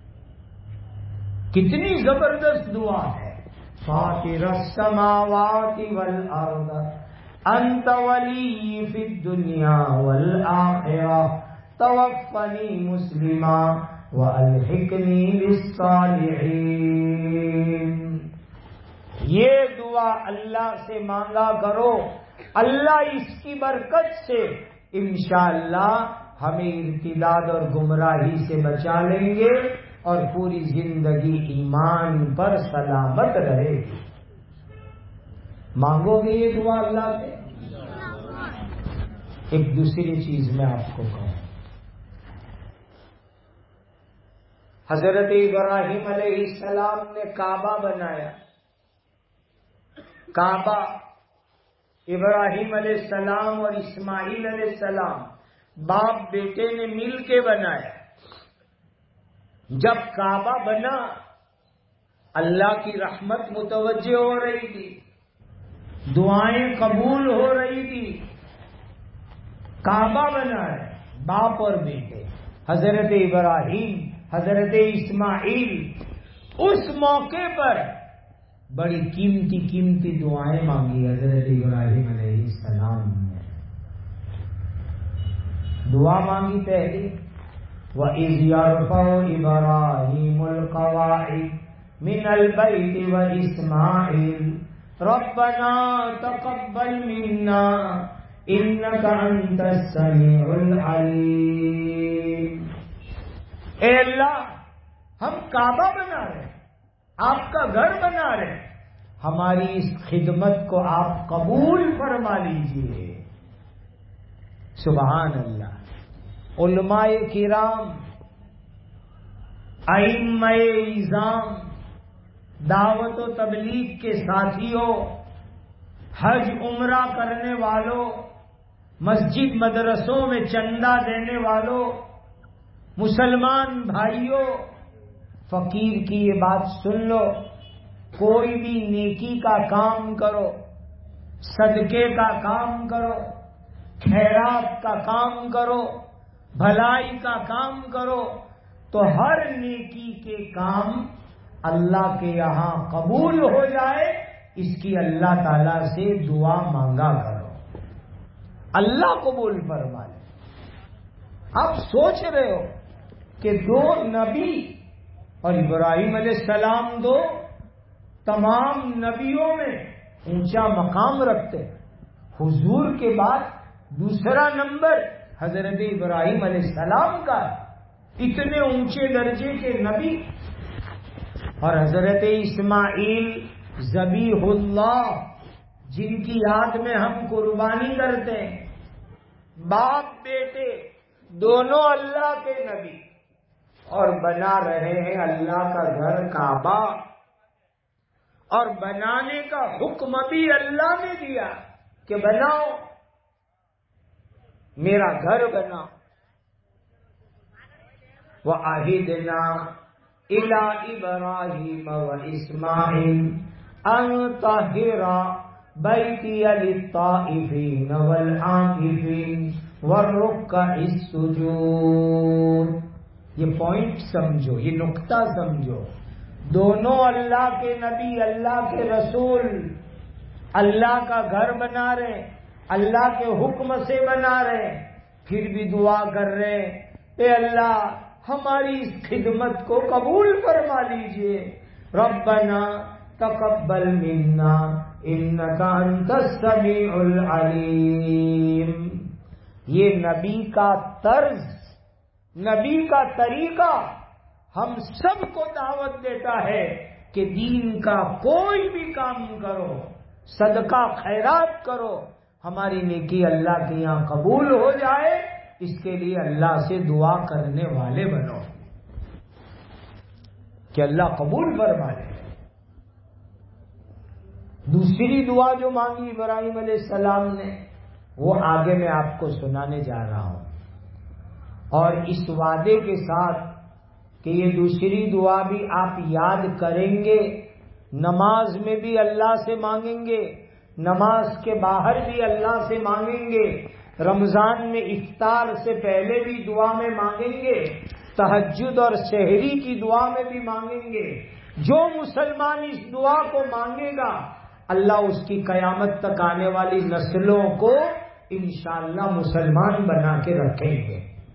کتنی زبردست دعا ہے! فاطر السماوات والارض انت ولی فی الدنیا والآخرہ توفنی مسلما والحقنی بالصالحین۔ یہ دعا اللہ سے مانگا کرو، اللہ اس کی برکت سے انشاءاللہ ہمیں ارتداد اور گمراہی سے بچا لیں گے اور پوری زندگی ایمان پر سلامت رہے گی۔ مانگو گے یہ دعا اللہ سے؟ ایک دوسری چیز میں آپ کو کہوں، حضرت ابراہیم علیہ السلام نے کعبہ بنایا۔ کعبہ ابراہیم علیہ السلام اور اسماعیل علیہ السلام باپ بیٹے نے مل کے بنایا۔ جب کعبہ بنا اللہ کی رحمت متوجہ ہو رہی تھی، دعائیں قبول ہو رہی تھی۔ کعبہ بنا ہے باپ اور بیٹے، حضرت ابراہیم، حضرت اسماعیل۔ اس موقع پر بڑی قیمتی قیمتی دعائیں مانگی حضرت ابراہیم علیہ السلام نے۔ دعا مانگی پہلی، وَإِذْ يَرْفَعُ إِبْرَاهِيمُ الْقَوَاعِدَ مِنَ الْبَيْتِ وَإِسْمَاعِيلُ رَبَّنَا تَقَبَّلْ مِنَّا إِنَّكَ أَنْتَ السَّمِيعُ الْعَلِيمُ۔ اے اللہ، ہم کعبہ بنا رہے ہیں، آپ کا گھر بنا رہے ہیں، ہماری اس خدمت کو آپ قبول فرما لیجئے۔ سبحان اللہ۔ علماء کرام، ائمہ اعظام، دعوت و تبلیغ کے ساتھیوں، حج عمرہ کرنے والوں، مسجد مدرسوں میں چندہ دینے والوں، مسلمان بھائیوں، فقیر کی یہ بات سن لو، کوئی بھی نیکی کا کام کرو، صدقے کا کام کرو، خیرات کا کام کرو، بھلائی کا کام کرو، تو ہر نیکی کے کام اللہ کے یہاں قبول ہو جائے، اس کی اللہ تعالی سے دعا مانگا کرو، اللہ قبول فرما لے۔ آپ سوچ رہے ہو کہ دو نبی اور ابراہیم علیہ السلام دو تمام نبیوں میں اونچا مقام رکھتے، حضور کے بعد دوسرا نمبر حضرت ابراہیم علیہ السلام کا، اتنے اونچے درجے کے نبی، اور حضرت اسماعیل ذبیح اللہ جن کی یاد میں ہم قربانی کرتے ہیں، باپ بیٹے دونوں اللہ کے نبی، اور بنا رہے ہیں اللہ کا گھر کعبہ، اور بنانے کا حکم بھی اللہ نے دیا کہ بناؤ، میرا گھر بناؤ۔ وَعَهِدْنَا الی ابراہیم واسماعیل ان طہر بیتی للطائفین والعاکفین والرکع السجود. یہ پوائنٹ سمجھو، یہ نقطہ سمجھو. دونوں اللہ کے نبی، اللہ کے رسول اللہ کا گھر بنا رہے، اللہ کے حکم سے بنا رہے، پھر بھی دعا کر رہے اے اللہ ہماری اس خدمت کو قبول فرما لیجئے. ربنا تقبل منا انک انت السمیع العلیم. یہ نبی کا طرز، نبی کا طریقہ ہم سب کو دعوت دیتا ہے کہ دین کا کوئی بھی کام کرو، صدقہ خیرات کرو، ہماری نیکی اللہ کے یہاں قبول ہو جائے، اس کے لیے اللہ سے دعا کرنے والے بنو کہ اللہ قبول فرما لے. دوسری دعا جو مانگی ابراہیم علیہ السلام نے، وہ آگے میں آپ کو سنانے جا رہا ہوں، اور اس وعدے کے ساتھ کہ یہ دوسری دعا بھی آپ یاد کریں گے، نماز میں بھی اللہ سے مانگیں گے، نماز کے باہر بھی اللہ سے مانگیں گے، رمضان میں افطار سے پہلے بھی دعا میں مانگیں گے، تہجد اور سحری کی دعا میں بھی مانگیں گے. جو مسلمان اس دعا کو مانگے گا اللہ اس کی قیامت تک آنے والی نسلوں کو انشاءاللہ مسلمان بنا کے رکھیں گے.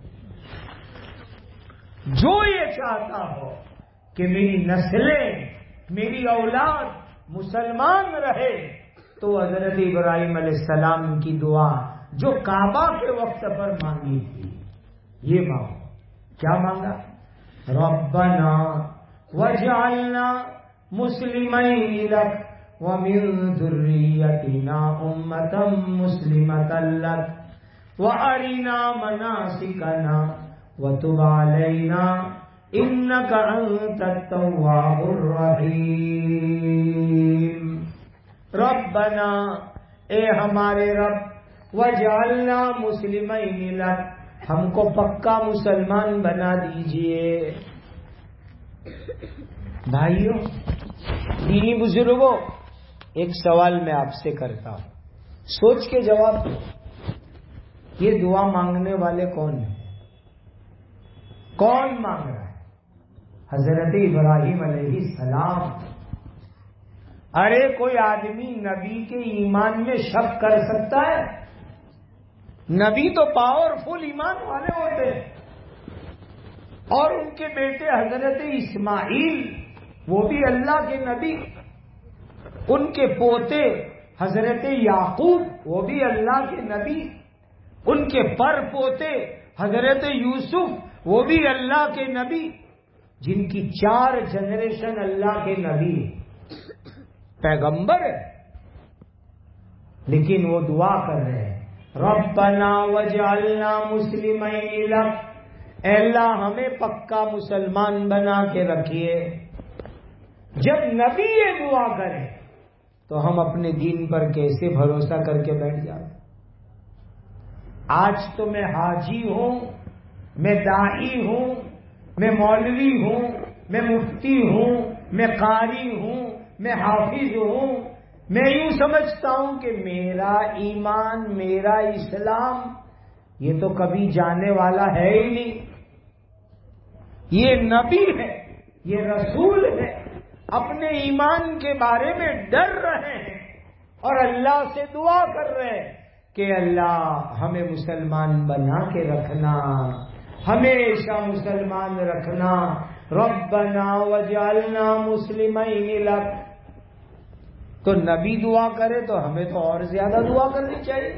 جو یہ چاہتا ہو کہ میری نسلیں، میری اولاد مسلمان رہے، تو حضرت ابراہیم علیہ السلام کی دعا جو کعبہ کے وقت پر مانگی تھی یہ مانگو. کیا مانگا؟ ربنا وجعلنا مسلمین لک ومن ذریتنا امة مسلمة لک وارنا مناسکنا وتب علینا انک انت التواب الرحیم. ربنا، اے ہمارے رب، وجعلنا مسلمین لک، ہم کو پکا مسلمان بنا دیجئے. بھائیوں، دینی بزرگوں، ایک سوال میں آپ سے کرتا ہوں، سوچ کے جواب دو. یہ دعا مانگنے والے کون ہیں؟ کون مانگ رہا ہے؟ حضرت ابراہیم علیہ السلام. ارے کوئی آدمی نبی کے ایمان میں شک کر سکتا ہے؟ نبی تو پاورفل ایمان والے ہوتے ہیں. اور ان کے بیٹے حضرت اسماعیل وہ بھی اللہ کے نبی، ان کے پوتے حضرت یعقوب وہ بھی اللہ کے نبی، ان کے پر پوتے حضرت یوسف وہ بھی اللہ کے نبی، جن کی 4 جنریشن اللہ کے نبی پیغمبر ہے. لیکن وہ دعا کر رہے ہیں ربنا وجعلنا مسلمین لک، اے اللہ ہمیں پکا مسلمان بنا کے رکھیے. جب نبی یہ دعا کرے تو ہم اپنے دین پر کیسے بھروسہ کر کے بیٹھ جائیں؟ آج تو میں حاجی ہوں، میں داعی ہوں، میں مولوی ہوں، میں مفتی ہوں، میں قاری ہوں، میں حافظ ہوں، میں یوں سمجھتا ہوں کہ میرا ایمان، میرا اسلام یہ تو کبھی جانے والا ہے ہی نہیں. یہ نبی ہے، یہ رسول ہے، اپنے ایمان کے بارے میں ڈر رہے ہیں اور اللہ سے دعا کر رہے ہیں کہ اللہ ہمیں مسلمان بنا کے رکھنا، ہمیشہ مسلمان رکھنا. ربنا وجعلنا مسلمین لک. تو نبی دعا کرے تو ہمیں تو اور زیادہ دعا کرنی چاہیے.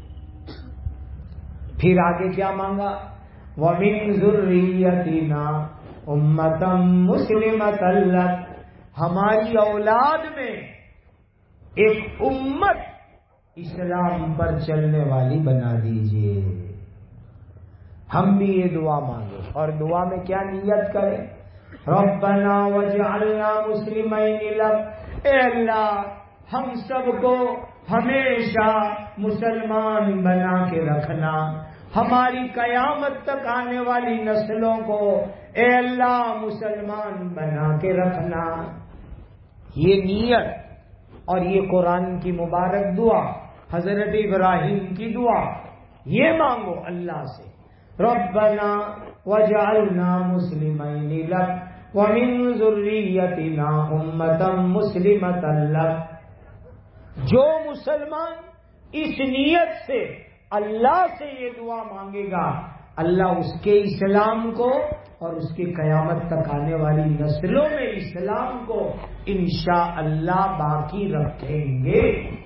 پھر آگے کیا مانگا؟ وَمِن ذُرِّيَّتِنَا أُمَّةً مُسْلِمَةً لَكَ، ہماری اولاد میں ایک امت اسلام پر چلنے والی بنا دیجئے. ہم بھی یہ دعا مانگے اور دعا میں کیا نیت کریں؟ ربنا وجعلنا مسلمین لک، اے اللہ ہم سب کو ہمیشہ مسلمان بنا کے رکھنا، ہماری قیامت تک آنے والی نسلوں کو اے اللہ مسلمان بنا کے رکھنا. یہ نیت اور یہ قرآن کی مبارک دعا، حضرت ابراہیم کی دعا، یہ مانگو اللہ سے. ربنا وجعلنا مسلمین لک ومن ذریتنا امۃ مسلمۃ لک. جو مسلمان اس نیت سے اللہ سے یہ دعا مانگے گا، اللہ اس کے اسلام کو اور اس کی قیامت تک آنے والی نسلوں میں اسلام کو انشاءاللہ باقی رکھیں گے.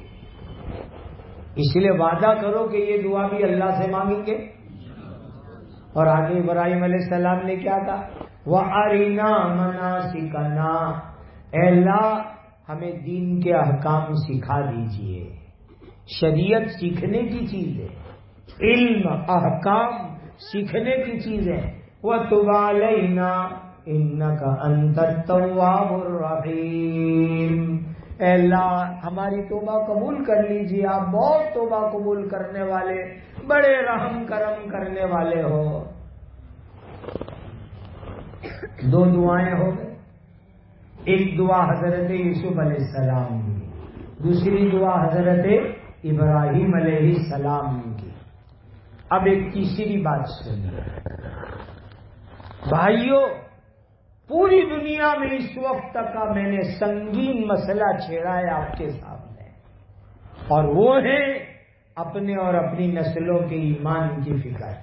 اس لیے وعدہ کرو کہ یہ دعا بھی اللہ سے مانگیں گے. اور آگے ابراہیم علیہ السلام نے کیا کہا؟ وَأَرِنَا مَنَاسِكَنَا. اے اللہ ہمیں دین کے احکام سکھا دیجئے. شریعت سیکھنے کی چیز ہے، علم احکام سیکھنے کی چیز ہے. وَتُبْ عَلَيْنَا إِنَّكَ أَنْتَ التَّوَّابُ الرَّحِيمُ. اے اللہ ہماری توبہ قبول کر لیجیے، آپ بہت توبہ قبول کرنے والے، بڑے رحم کرم کرنے والے ہو. دو دعائیں ہو گئے. ایک دعا حضرت یوسف علیہ السلام کی، دوسری دعا حضرت ابراہیم علیہ السلام کی. اب ایک تیسری بات سنیے بھائیوں. پوری دنیا میں اس وقت تک کا میں نے سنگین مسئلہ چھیڑا ہے آپ کے سامنے، اور وہ ہے اپنے اور اپنی نسلوں کے ایمان کی فکر.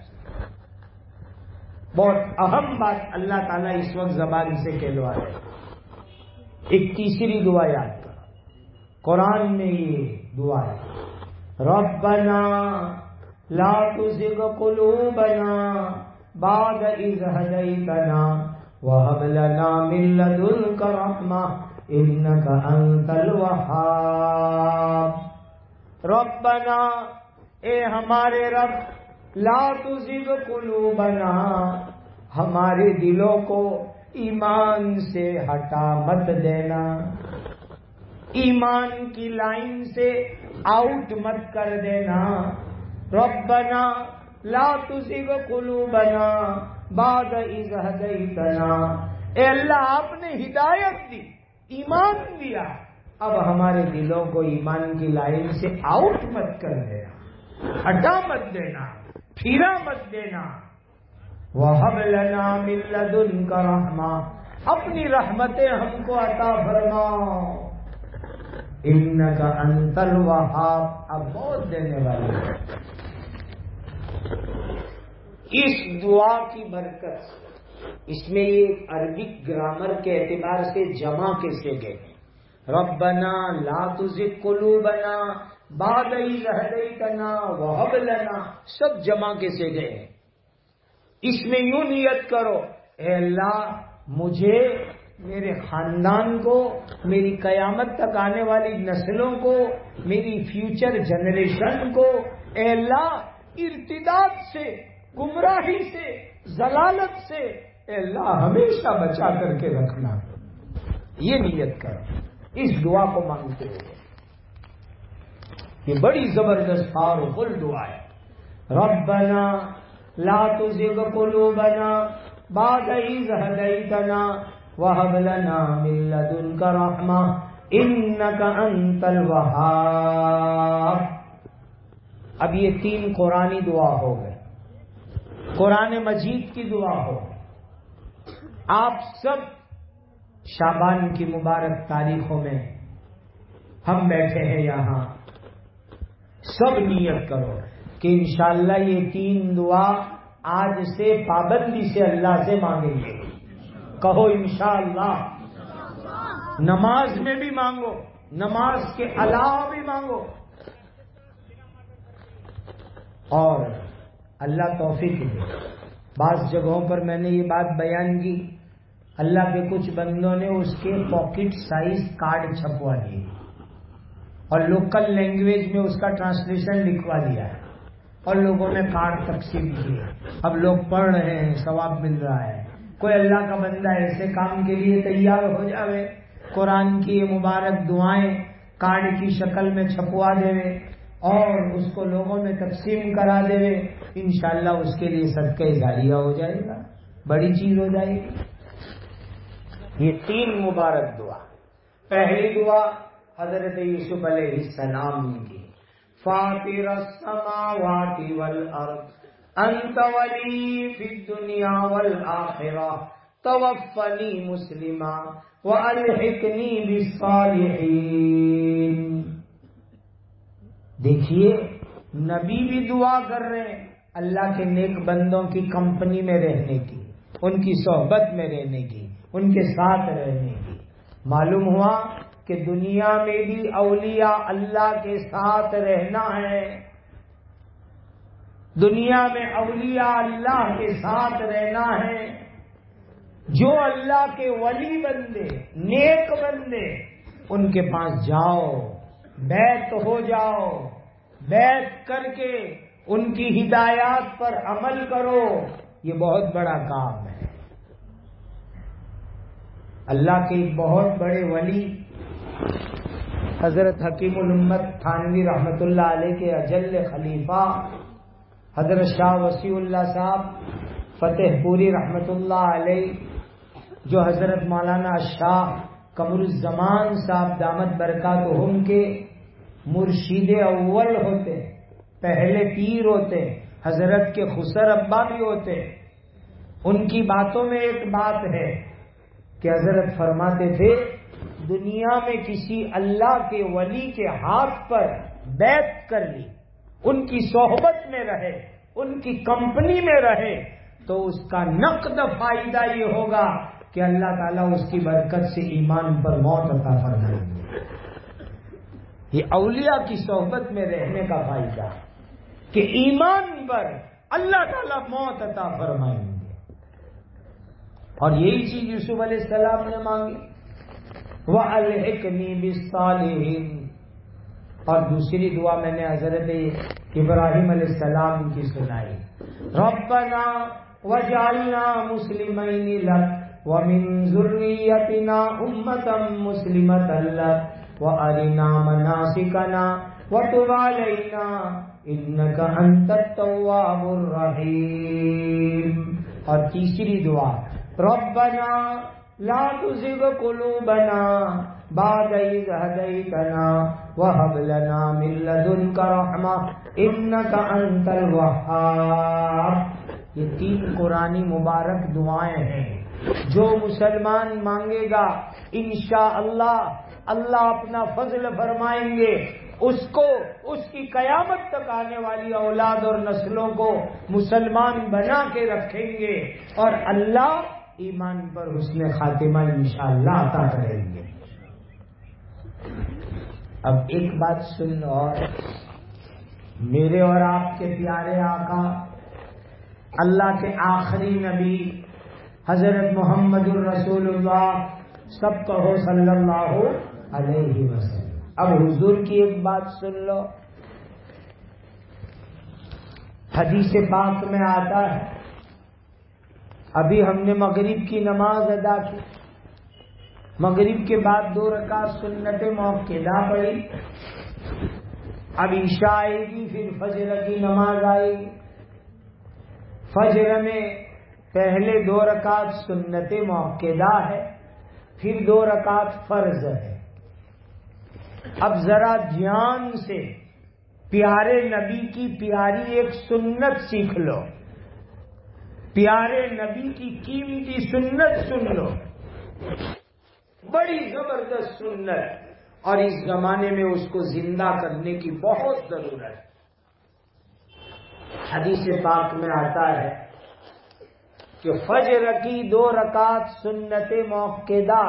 بہت اہم بات اللہ تعالیٰ اس وقت زبان سے کہلوا رہے ہیں. ایک تیسری دعا یاد کرو، قرآن میں یہ دعا ہے، ربنا لا تزغ قلوبنا بعد اذ هديتنا وهب لنا من لدنك رحمة انك انت الوهاب. ربنا اے ہمارے رب، لا تزغ قلوبنا ہمارے دلوں کو ایمان سے ہٹا مت دینا، ایمان کی لائن سے آؤٹ مت کر دینا. ربنا لا تزغ قلوبنا بعد اذ هديتنا. اے اللہ آپ نے ہدایت دی، ایمان دیا، اب ہمارے دلوں کو ایمان کی لائن سے آؤٹ مت کر دینا، ہٹا مت دینا، پھیرا مت دینا. وَهَبْ لَنَا مِن لَّدُنْكَ رَحْمَةً اپنی رحمتیں ہم کو عطا فرماؤ. اِنَّكَ أَنتَ الْوَهَّابُ اب بہت دینے والے. اس دعا کی برکت سے اس میں یہ عربک گرامر کے اعتبار سے جمع کیسے گئے، ربنا لا تزغ قلوبنا بعد اذ هديتنا وهب لنا، سب جمع کیسے گئے. اس میں یوں نیت کرو، اے اللہ مجھے، میرے خاندان کو، میری قیامت تک آنے والی نسلوں کو، میری فیوچر جنریشن کو، اے اللہ ارتداد سے، گمراہی سے، ضلالت سے اے اللہ ہمیشہ بچا کر کے رکھنا. یہ نیت کرو اس دعا کو مانگتے ہوئے. یہ بڑی زبردست پاورفل دعا ہے. ربنا لا تزغ قلوبنا بعد اذ هديتنا وهب لنا من لدنك رحمة انك انت الوهاب. اب یہ 3 قرآنی دعا ہو گئے، قرآن مجید کی دعا ہو. آپ سب شعبان کی مبارک تاریخوں میں ہم بیٹھے ہیں یہاں، سب نیت کرو کہ انشاءاللہ یہ 3 دعا آج سے پابندی سے اللہ سے مانگیں گے. کہو انشاءاللہ. نماز میں بھی مانگو، نماز کے علاوہ بھی مانگو. اور اللہ توفیق دے. بعض جگہوں پر میں نے یہ بات بیان کی، اللہ کے کچھ بندوں نے اس کے پاکٹ سائز کارڈ چھپوا دیے اور لوکل لینگویج میں اس کا ٹرانسلیشن لکھوا دیا ہے اور لوگوں نے کارڈ تقسیم کیے. اب لوگ پڑھ رہے ہیں، ثواب مل رہا ہے. کوئی اللہ کا بندہ ایسے کام کے لیے تیار ہو جاوے، قرآن کی یہ مبارک دعائیں کارڈ کی شکل میں چھپوا دے اور اس کو لوگوں میں تقسیم کرا دے، انشاءاللہ اس کے لیے صدقہ جاریہ ہو جائے گا. بڑی چیز ہو جائے گی. یہ 3 مبارک دعا. پہلی دعا حضرت یوسف علیہ السلام کی، فاطر السماوات والارض انت ولی فی الدنیا والآخرہ توفنی مسلما والحقنی بالصالحین. دیکھیے نبی بھی دعا کر رہے ہیں اللہ کے نیک بندوں کی کمپنی میں رہنے کی، ان کی صحبت میں رہنے کی، ان کے ساتھ رہنے کی. معلوم ہوا کہ دنیا میں بھی اولیاء اللہ کے ساتھ رہنا ہے. دنیا میں اولیاء اللہ کے ساتھ رہنا ہے. جو اللہ کے ولی بندے، نیک بندے، ان کے پاس جاؤ، بیعت ہو جاؤ، بیعت کر کے ان کی ہدایات پر عمل کرو. یہ بہت بڑا کام ہے. اللہ کے ایک بہت بڑے ولی حضرت حکیم الامت تھانوی رحمت اللہ علیہ کے اجل خلیفہ حضرت شاہ وسیع اللہ صاحب فتح پوری رحمت اللہ علیہ، جو حضرت مولانا شاہ قمر الزمان صاحب دامت برکاتہم کے مرشید اول ہوتے، پہلے پیر ہوتے، حضرت کے خسر ابا بھی ہوتے. ان کی باتوں میں ایک بات ہے کہ حضرت فرماتے تھے دنیا میں کسی اللہ کے ولی کے ہاتھ پر بیعت کر لی، ان کی صحبت میں رہے، ان کی کمپنی میں رہے، تو اس کا نقد فائدہ یہ ہوگا کہ اللہ تعالیٰ اس کی برکت سے ایمان پر موت عطا فرمائیں گے. یہ اولیاء کی صحبت میں رہنے کا فائدہ کہ ایمان پر اللہ تعالیٰ موت عطا فرمائیں گے. اور یہی چیز یوسف علیہ السلام نے مانگی، وَأَلْحِقْنِي بِالصَّالِحِينَ. اور دوسری دعا میں نے حضرت ابراہیم علیہ السلام کی سنائی، رَبَّنَا وَاجْعَلْنَا مُسْلِمَيْنِ لَكَ وَمِنْ ذُرِّيَّتِنَا أُمَّةً مُسْلِمَةً لَكَ وَأَرِنَا مَنَاسِكَنَا وَتُبْ عَلَيْنَا إِنَّكَ أَنْتَ التَّوَّابُ الرَّحِيمُ. اور تیسری دعا، رَبَّنَا لَا تُزِغْ قُلُوبَنَا بَعْدَ إِذْ هَدَيْتَنَا وَهَبْ لَنَا مِن لَّدُنكَ رَحْمَةً إِنَّكَ أَنتَ الْوَهَّابُ. یہ 3 قرآنی مبارک دعائیں ہیں جو مسلمان مانگے گا انشاءاللہ اللہ اپنا فضل فرمائیں گے، اس کو اس کی قیامت تک آنے والی اولاد اور نسلوں کو مسلمان بنا کے رکھیں گے، اور اللہ ایمان پر حسن خاتمہ انشاءاللہ عطا کریں گے. اب ایک بات سن لو، اور میرے اور آپ کے پیارے آقا اللہ کے آخری نبی حضرت محمد الرسول اللہ سب کہو صلی اللہ علیہ وسلم. اب حضور کی ایک بات سن لو. حدیث پاک میں آتا ہے، ابھی ہم نے مغرب کی نماز ادا کی، مغرب کے بعد 2 رکعت سنت موقدہ پڑھی، اب عشاء آئے گی، پھر فجر کی نماز آئے گی. فجر میں پہلے 2 رکعت سنت موقدہ ہے، پھر 2 رکعت فرض ہے. اب ذرا دھیان سے پیارے نبی کی پیاری ایک سنت سیکھ لو، پیارے نبی کی قیمتی سنت سن لو، بڑی زبردست سنت، اور اس زمانے میں اس کو زندہ کرنے کی بہت ضرورت ہے. حدیث پاک میں آتا ہے کہ فجر کی 2 رکعت سنت موقدہ،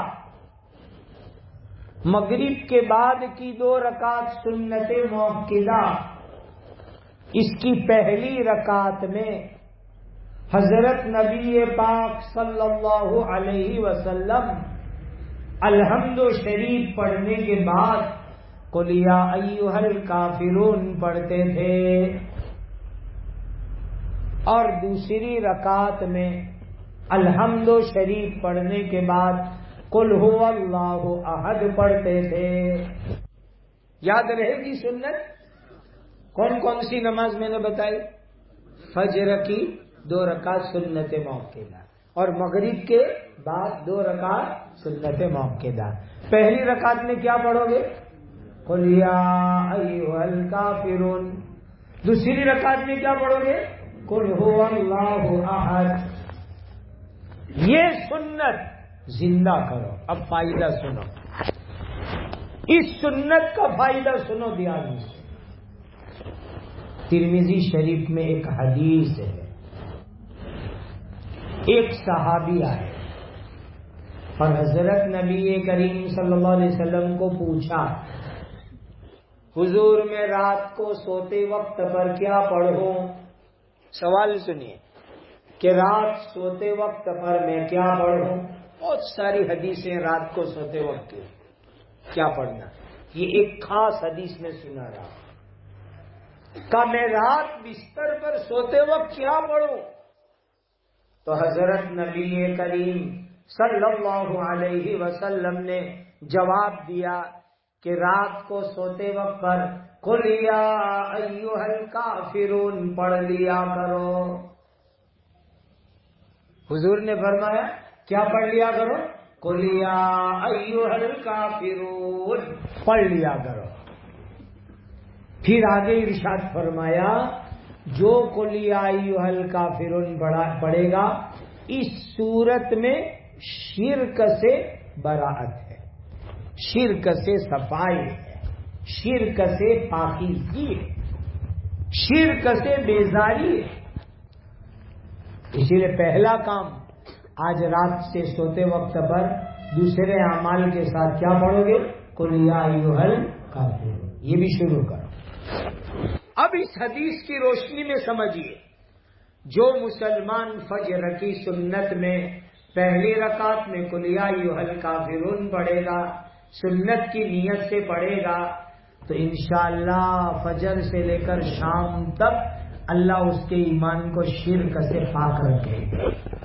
مغرب کے بعد کی 2 رکعت سنت موقدہ، اس کی پہلی رکعت میں حضرت نبی پاک صلی اللہ علیہ وسلم الحمد شریف پڑھنے کے بعد قل یا ایھا الکافرون پڑھتے تھے، اور دوسری رکعت میں الحمد شریف پڑھنے کے بعد قل هو اللہ احد پڑھتے تھے. یاد رہے گی سنت؟ کون کون سی نماز میں نے بتائی؟ فجر کی 2 رکعت سنت موقدہ، اور مغرب کے بعد 2 رکعت سنت موقعہ. پہلی رکعت میں کیا پڑھو گے؟ قل یا ایھا الکافرون. دوسری رکعت میں کیا پڑھو گے؟ قل ھو اللہ احد. یہ سنت زندہ کرو. اب فائدہ سنو، اس سنت کا فائدہ سنو دھیان سے. ترمذی شریف میں ایک حدیث ہے، ایک صحابی آئے اور حضرت نبی کریم صلی اللہ علیہ وسلم کو پوچھا، حضور میں رات کو سوتے وقت پر کیا پڑھوں؟ سوال سنیے کہ رات سوتے وقت پر میں کیا پڑھوں؟ بہت ساری حدیثیں رات کو سوتے وقت کیا پڑھنا، یہ ایک خاص حدیث میں سنا رہا کہ میں رات بستر پر سوتے وقت کیا پڑھوں؟ تو حضرت نبی کریم صلی اللہ علیہ وسلم نے جواب دیا کہ رات کو سوتے وقت پر قل یا ایھا الکافرون پڑھ لیا کرو. حضور نے فرمایا کیا پڑھ لیا کرو؟ قل یا ایھا الکافرون پڑھ لیا کرو. پھر آگے ارشاد فرمایا جو قل یا ایھا الکافرون پڑھے گا اس صورت میں شرک سے براءت ہے، شرک سے صفائی ہے، شرک سے پاکیزگی ہے، شرک سے بیزاری ہے. اسی لیے پہلا کام آج رات سے سوتے وقت پر دوسرے اعمال کے ساتھ کیا پڑھو گے؟ قل یا ایھا الکافرون. یہ بھی شروع کرو. اب اس حدیث کی روشنی میں سمجھیے، جو مسلمان فجر کی سنت میں پہلی رکعت میں قل یا ایھا الکافرون پڑھے گا، سنت کی نیت سے پڑھے گا، تو انشاءاللہ فجر سے لے کر شام تک اللہ اس کے ایمان کو شرک سے پاک رکھے گا.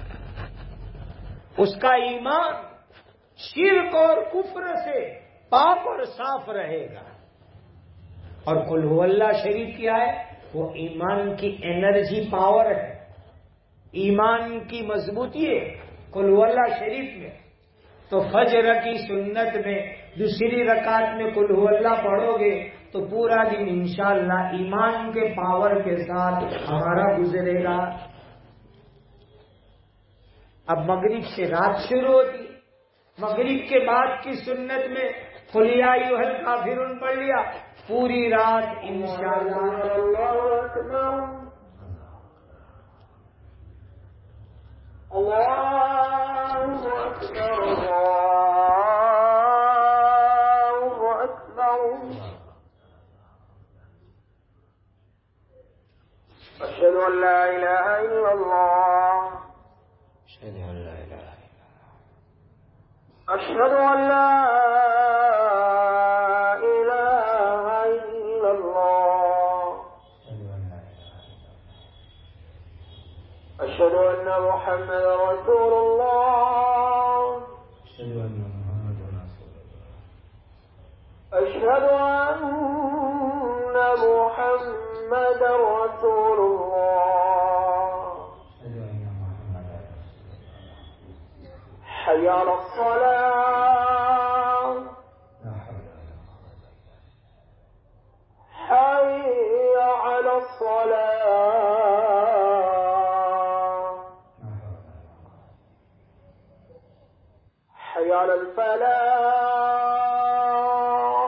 اس کا ایمان شرک اور کفر سے پاک اور صاف رہے گا. اور قل ھو اللہ شریف کیا ہے؟ وہ ایمان کی انرجی پاور ہے، ایمان کی مضبوطی ہے قل ھو اللہ شریف میں. تو فجر کی سنت میں دوسری رکعت میں قل ھو اللہ پڑھو گے تو پورا دن انشاءاللہ ایمان کے پاور کے ساتھ ہمارا گزرے گا. اب مغرب سے رات شروع ہوتی، مغرب کے بعد کی سنت میں قل یا ایھا الکافرون پڑھ لیا، پوری رات انشاءاللہ. اللہ اکبر اللہ اکبر اللہ اکبر. اشهد ان لا اله الا الله اشهد ان لا اله الا الله اشهد ان لا اله الا الله اشهد ان محمد رسول الله اشهد ان محمد رسول الله اشهد ان محمد رسول الله حي على الصلاة حي على الصلاة حي على الفلاح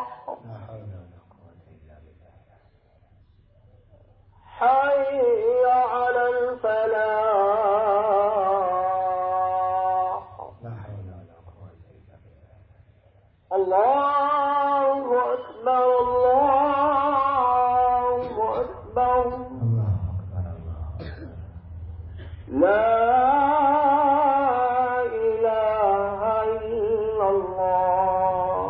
حي على الفلاح. الله أكبر الله أكبر لا إله إلا الله.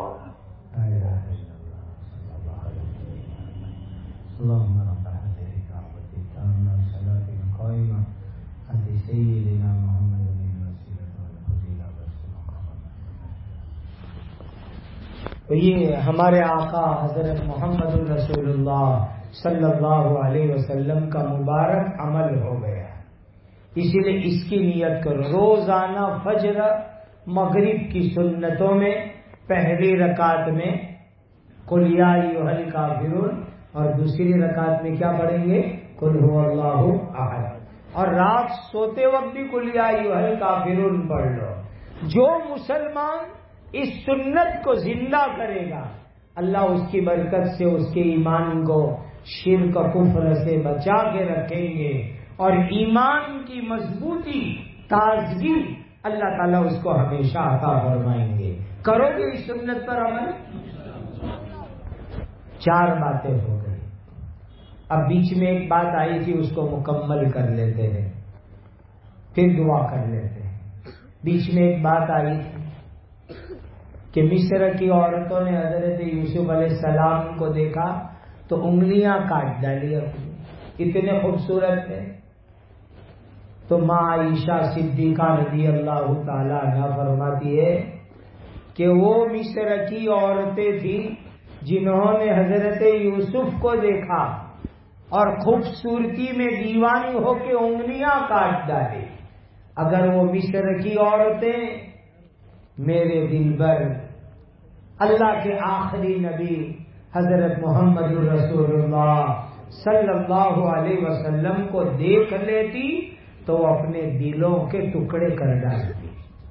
اللهم رب هذه الدعوة التامة والصلاة القائمة آت سيدنا محمد الوسيلة والفضيلة والمقام. تو یہ ہمارے آقا حضرت محمد رسول اللہ صلی اللہ علیہ وسلم کا مبارک عمل ہو گیا. اسی لیے اس کی نیت کرو. روزانہ فجر مغرب کی سنتوں میں پہلی رکعت میں قل یا ایھا الکافرون اور دوسری رکعت میں کیا پڑھیں گے؟ قل ھو اللہ احد. اور رات سوتے وقت بھی قل یا ایھا الکافرون پڑھ لو. جو مسلمان اس سنت کو زندہ کرے گا اللہ اس کی برکت سے اس کے ایمان کو شرک و کفر سے بچا کے رکھیں گے اور ایمان کی مضبوطی تازگی اللہ تعالیٰ اس کو ہمیشہ عطا فرمائیں گے. کرو گے اس سنت پر عمل؟ 4 باتیں ہو گئی. اب بیچ میں ایک بات آئی تھی اس کو مکمل کر لیتے ہیں پھر دعا کر لیتے ہیں. بیچ میں ایک بات آئی تھی کہ مصر کی عورتوں نے حضرت یوسف علیہ السلام کو دیکھا تو انگلیاں کاٹ ڈالی اپنی، اتنے خوبصورت تھے. تو ماں عائشہ صدیقہ رضی اللہ تعالی عنہا فرماتی ہے کہ وہ مصر کی عورتیں تھیں جنہوں نے حضرت یوسف کو دیکھا اور خوبصورتی میں دیوانی ہو کے انگلیاں کاٹ ڈالی. اگر وہ مصر کی عورتیں میرے دلبر اللہ کے آخری نبی حضرت محمد رسول اللہ صلی اللہ علیہ وسلم کو دیکھ لیتی تو اپنے دلوں کے ٹکڑے کر ڈالتی.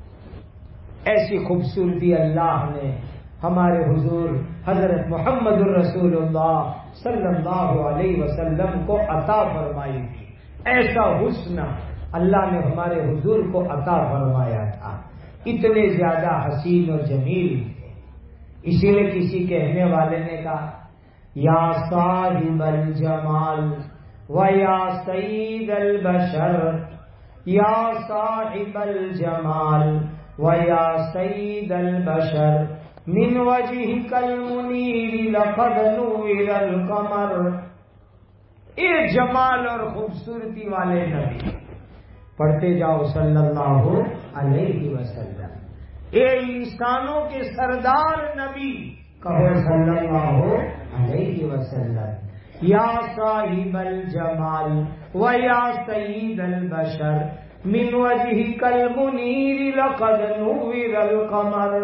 ایسی خوبصورتی اللہ نے ہمارے حضور حضرت محمد رسول اللہ صلی اللہ علیہ وسلم کو عطا فرمائی تھی. ایسا حسن اللہ نے ہمارے حضور کو عطا فرمایا تھا. اتنے زیادہ حسین اور جمیل تھے. اسی لیے کسی کہنے والے نے کہا یا صاحب الجمال و یا سید البشر، یا صاحب الجمال و یا سید البشر من وجهك المنیر لقد نور القمر. اے جمال اور خوبصورتی والے نبی، پڑھتے جاؤ صلی اللہ علیہ وسلم. اے انسانوں کے سردار نبی، کہو صلی اللہ علیہ وسلم. یا صاحب الجمال و یا سید البشر من وجهك المنیر لقد نور القمر.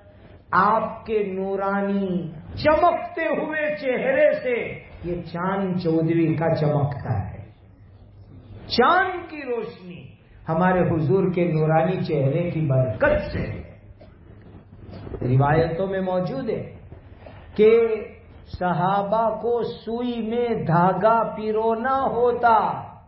آپ کے نورانی چمکتے ہوئے چہرے سے یہ چاند چودھویں کا چمکتا ہے. چاند کی روشنی ہمارے حضور کے نورانی چہرے کی برکت سے ہے. روایتوں میں موجود ہے کہ صحابہ کو سوئی میں دھاگا پیرونا ہوتا.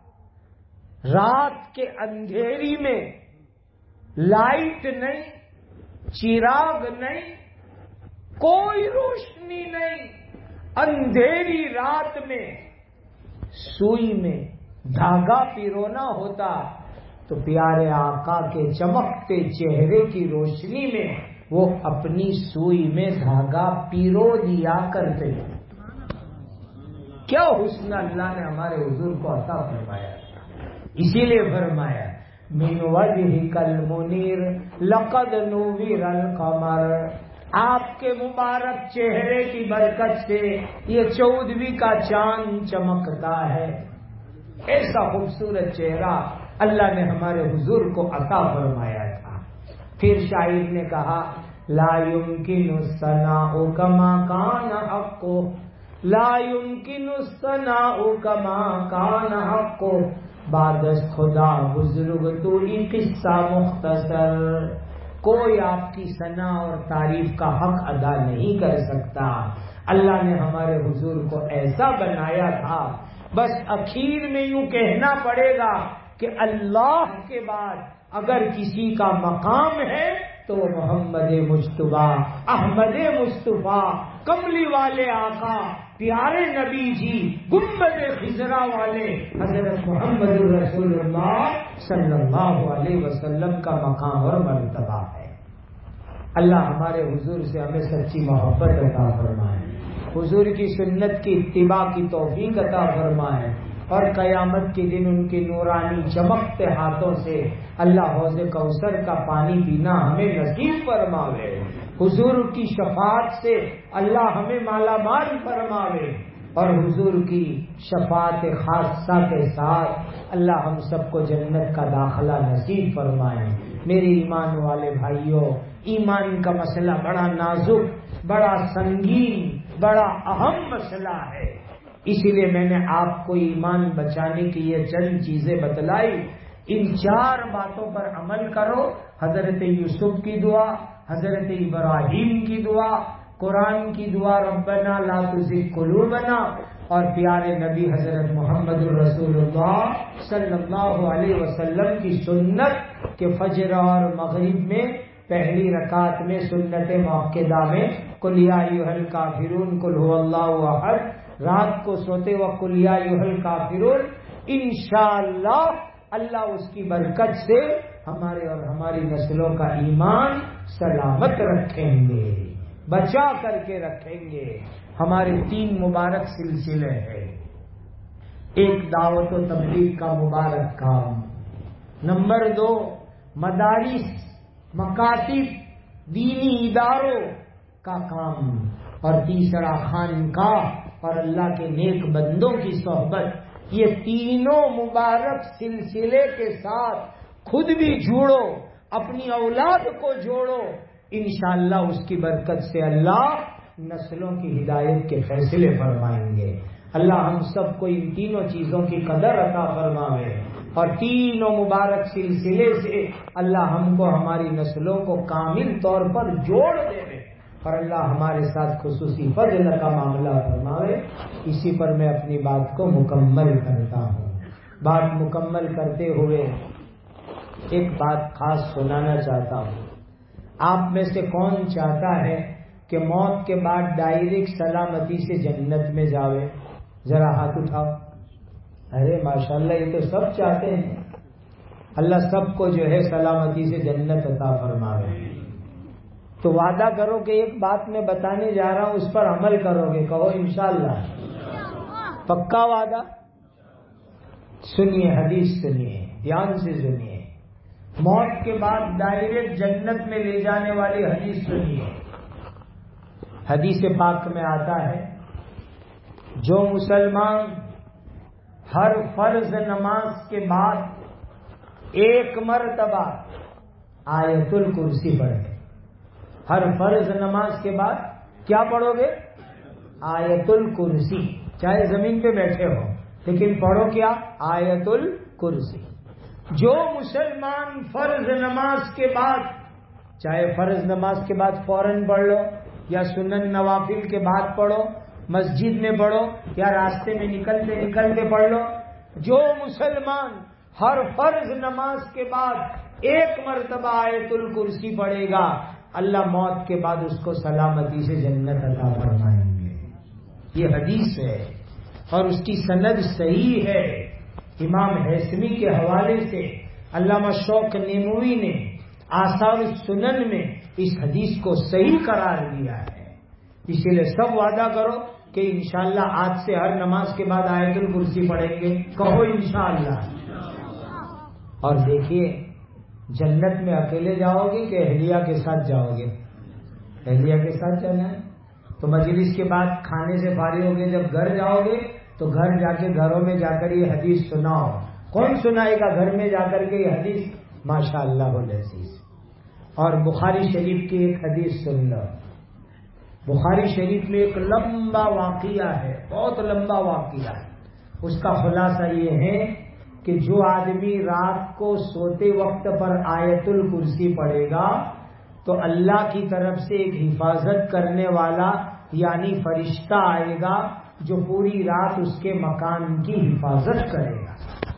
رات کے اندھیری میں لائٹ نہیں، چراغ نہیں، کوئی روشنی نہیں، اندھیری رات میں سوئی میں دھاگا پیرونا ہوتا تو پیارے آقا کے چمکتے چہرے کی روشنی میں وہ اپنی سوئی میں دھاگا پیرو دیا کرتے. کیا حسن اللہ نے ہمارے حضور کو عطا فرمایا. اسی لیے فرمایا من وجهك المنیر لقد نور القمر. آپ کے مبارک چہرے کی برکت سے یہ 14ویں کا چاند چمکتا ہے. ایسا خوبصورت چہرہ اللہ نے ہمارے حضور کو عطا فرمایا تھا. پھر شاعر نے کہا لا يمكن الثناء كما كان حقه، لا يمكن الثناء كما كان حقه، بعد از خدا بزرگ تو یہ قصہ مختصر. کوئی آپ کی ثنا اور تعریف کا حق ادا نہیں کر سکتا. اللہ نے ہمارے حضور کو ایسا بنایا تھا. بس اخیر میں یوں کہنا پڑے گا کہ اللہ کے بعد اگر کسی کا مقام ہے تو محمد مصطفیٰ، احمد مصطفیٰ، کملی والے آقا، پیارے نبی جی، گنبد خضرا والے حضرت محمد رسول اللہ صلی اللہ علیہ وسلم کا مقام اور مرتبہ ہے. اللہ ہمارے حضور سے ہمیں سچی محبت عطا فرمائے، حضور کی سنت کی اتباع کی توفیق عطا فرمائے اور قیامت کے دن ان کی نورانی چمکتے ہاتھوں سے اللہ حوض کوثر کا پانی پینا ہمیں نصیب فرماوے. حضور کی شفاعت سے اللہ ہمیں مالا مال فرماوے. اور حضور کی شفاعت خاصہ کے ساتھ اللہ ہم سب کو جنت کا داخلہ نصیب فرمائے۔ میرے ایمان والے بھائیوں، ایمان کا مسئلہ بڑا نازک، بڑا سنگین، بڑا اہم مسئلہ ہے، اسی لیے میں نے آپ کو ایمان بچانے کی یہ چند چیزیں بتلائی۔ ان 4 باتوں پر عمل کرو۔ حضرت یوسف کی دعا، حضرت ابراہیم کی دعا، قرآن کی دعا ربنا لا تزغ قلوبنا، اور پیارے نبی حضرت محمد الرسول اللہ صلی اللہ علیہ وسلم کی سنت کہ فجر اور مغرب میں پہلی رکعت میں سنت موقدہ میں قل یا ایھا الکافرون قل ھو اللہ احد، رات کو سوتے وقت قل یا ایھا الکافرون، انشاءاللہ اللہ اس کی برکت سے ہمارے اور ہماری نسلوں کا ایمان سلامت رکھیں گے، بچا کر کے رکھیں گے۔ ہمارے 3 مبارک سلسلے ہیں۔ ایک دعوت و تبلیغ کا مبارک کام، نمبر 2 مدارس، مکاتب، دینی اداروں کا کام، اور تیسرا خانقاہ اور اللہ کے نیک بندوں کی صحبت۔ یہ تینوں مبارک سلسلے کے ساتھ خود بھی جوڑو، اپنی اولاد کو جوڑو، انشاءاللہ اس کی برکت سے اللہ نسلوں کی ہدایت کے فیصلے فرمائیں گے۔ اللہ ہم سب کو ان تینوں چیزوں کی قدر عطا فرمائے، اور تینوں مبارک سلسلے سے اللہ ہم کو ہماری نسلوں کو کامل طور پر جوڑ دے، اور اللہ ہمارے ساتھ خصوصی فضل کا معاملہ فرمائے۔ اسی پر میں اپنی بات کو مکمل کرتا ہوں۔ بات مکمل کرتے ہوئے ایک بات خاص سنانا چاہتا ہوں۔ آپ میں سے کون چاہتا ہے کہ موت کے بعد ڈائریکٹ سلامتی سے جنت میں جاوے؟ ذرا ہاتھ اٹھاؤ۔ ارے ماشاءاللہ، یہ تو سب چاہتے ہیں۔ اللہ سب کو جو ہے سلامتی سے جنت عطا فرمائے۔ تو وعدہ کرو کہ ایک بات میں بتانے جا رہا ہوں اس پر عمل کرو گے، کہو انشاءاللہ۔ پکا وعدہ؟ سنیے، حدیث سنیے، دھیان سے سنیے، موت کے بعد ڈائریکٹ جنت میں لے جانے والی حدیث سنیے۔ حدیث پاک میں آتا ہے جو مسلمان ہر فرض نماز کے بعد 1 مرتبہ آیت الکرسی پڑھے، ہر فرض نماز کے بعد کیا پڑھو گے؟ آیت الکرسی، چاہے زمین پہ بیٹھے ہو لیکن پڑھو کیا؟ آیت الکرسی۔ جو مسلمان فرض نماز کے بعد، چاہے فرض نماز کے بعد فوراً پڑھ لو یا سنن نوافل کے بعد پڑھو، مسجد میں پڑھو یا راستے میں نکلتے نکلتے پڑھ لو، جو مسلمان ہر فرض نماز کے بعد 1 مرتبہ آیت الکرسی پڑھے گا، اللہ موت کے بعد اس کو سلامتی سے جنت عطا فرمائیں گے۔ یہ حدیث ہے اور اس کی سند صحیح ہے۔ امام حیثمی کے حوالے سے علامہ شوق نیموی نے آثار السنن میں اس حدیث کو صحیح قرار دیا ہے۔ اسی لیے سب وعدہ کرو کہ انشاءاللہ آج سے ہر نماز کے بعد آیت الکرسی پڑھیں گے، کہو انشاءاللہ۔ اور دیکھیے، جنت میں اکیلے جاؤ گے کہ اہلیہ کے ساتھ جاؤ گے؟ اہلیہ کے ساتھ جانا ہے تو مجلس کے بعد کھانے سے فارغ ہو گے، جب گھر جاؤ گے تو گھر جا کے گھروں میں جا کر یہ حدیث سناؤ۔ کون سنائے گا گھر میں جا کر کے یہ حدیث؟ ماشاءاللہ العزیز۔ اور بخاری شریف کی ایک حدیث سن لو۔ بخاری شریف میں ایک لمبا واقعہ ہے، بہت لمبا واقعہ ہے۔ اس کا خلاصہ یہ ہے کہ جو آدمی رات کو سوتے وقت پر آیت الکرسی پڑھے گا تو اللہ کی طرف سے ایک حفاظت کرنے والا یعنی فرشتہ آئے گا جو پوری رات اس کے مکان کی حفاظت کرے گا۔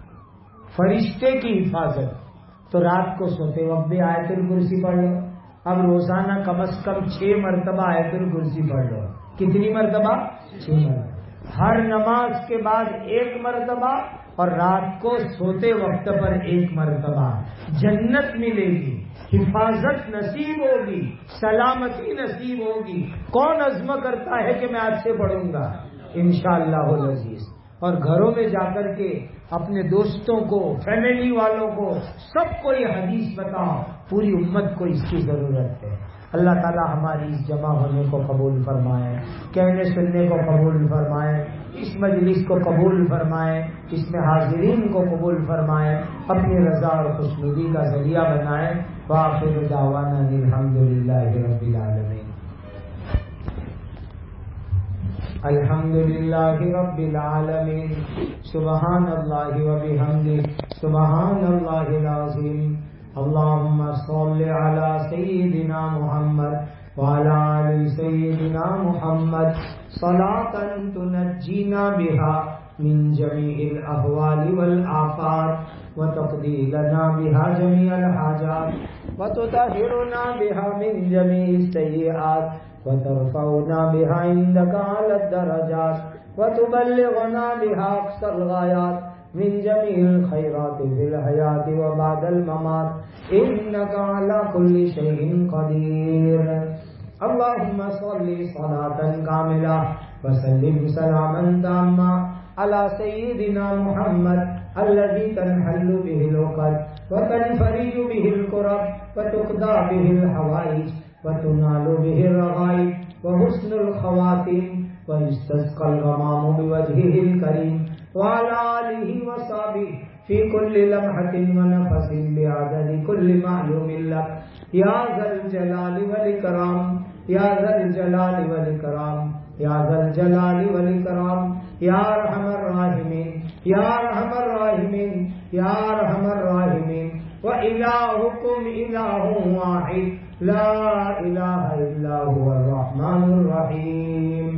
فرشتے کی حفاظت۔ تو رات کو سوتے وقت بھی آیت الکرسی پڑھ لو۔ اب روزانہ کم از کم 6 مرتبہ آیت الکرسی پڑھ لو۔ کتنی مرتبہ؟ 6 مرتبہ۔ ہر نماز کے بعد 1 مرتبہ اور رات کو سوتے وقت پر 1 مرتبہ۔ جنت ملے گی، حفاظت نصیب ہوگی، سلامتی نصیب ہوگی۔ کون عزم کرتا ہے کہ میں آج سے پڑھوں گا؟ انشاءاللہ العزیز۔ اور گھروں میں جا کر کے اپنے دوستوں کو، فیملی والوں کو، سب کو یہ حدیث بتاؤ، پوری امت کو اس کی ضرورت ہے۔ اللہ تعالی ہماری اس جمع ہونے کو قبول فرمائے، کہنے سننے کو قبول فرمائے۔ اس مجلس کو قبول فرمائے، اس میں حاضرین کو قبول فرمائے، اپنی رضا اور خوشنودی کا ذریعہ بنائے۔ وآخر دعوانا الحمدللہ رب العالمین۔ الحمدللہ رب العالمین۔ سبحان اللہ وبحمدہ، سبحان اللہ العظیم۔ اللہم صل علی سیدنا محمد وعلی آل سیدنا محمد صلاۃ تنجینا بها من جمیع الاحوال والآفات وتقضی لنا بها جمیع الحاجات وتطہرنا بها من جمیع السیئات وترفعنا بها عندك على الدرجات وتبلغنا بها اقصى الغایات من جمیع الخیرات فی الحیات وبعد الممات انك على كل شیء قدیر۔ اللهم صل صلاة كاملة وسلم سلاما تاما على سيدنا محمد الذي تنحل به العقد وتنفرج به الكرب وتقضى به الحوائج وتنال به الرغائب وحسن الخواتيم ويستسقى الغمام بوجهه الكريم وعلى آله وصحبه في كل لمحة ونفس بعدد كل معلوم لك يا ذا الجلال والإكرام، یا ذا الجلال والإکرام، یا ذا الجلال والإکرام، یا ارحم الراحمین، یا ارحم الراحمین، یا ارحم الراحمین۔ وإلہکم الہ واحد لا الہ الا هو الرحمن الرحیم۔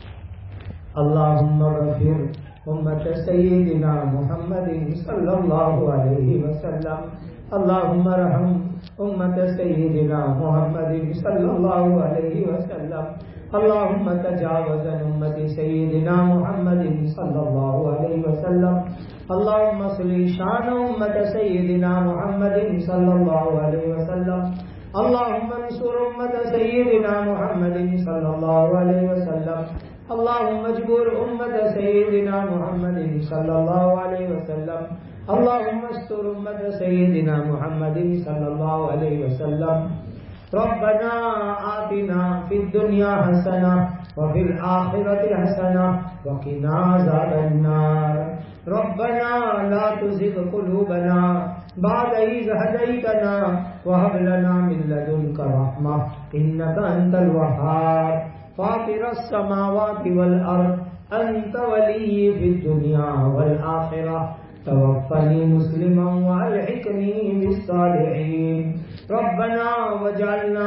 اللہم اغفر امت سیدنا محمد صلی اللہ علیہ وسلم، اللہم ارحم امت سیدنا محمد صلی اللہ علیہ وسلم، اللہم تجاوز عن امت سیدنا محمد صلی اللہ علیہ وسلم، اللہم صلی شان امت سیدنا محمد صلی اللہ علیہ وسلم، اللہم انصر امت سیدنا محمد صلی اللہ علیہ وسلم، اللہم اجبر امت سیدنا محمد صلی اللہ علیہ وسلم، اللہم استر امت سیدنا محمد صلی اللہ علیہ وسلم۔ ربنا آتنا فی الدنیا حسنہ وفی الآخرۃ حسنہ وقنا عذاب النار۔ ربنا لا تزغ قلوبنا بعد إذ هديتنا وهب لنا من لدنك رحمة إنك أنت الوهاب۔ فاطر السماوات والأرض أنت ولي في الدنيا والآخرة توفني مسلما والحقني بالصالحين۔ ربنا واجعلنا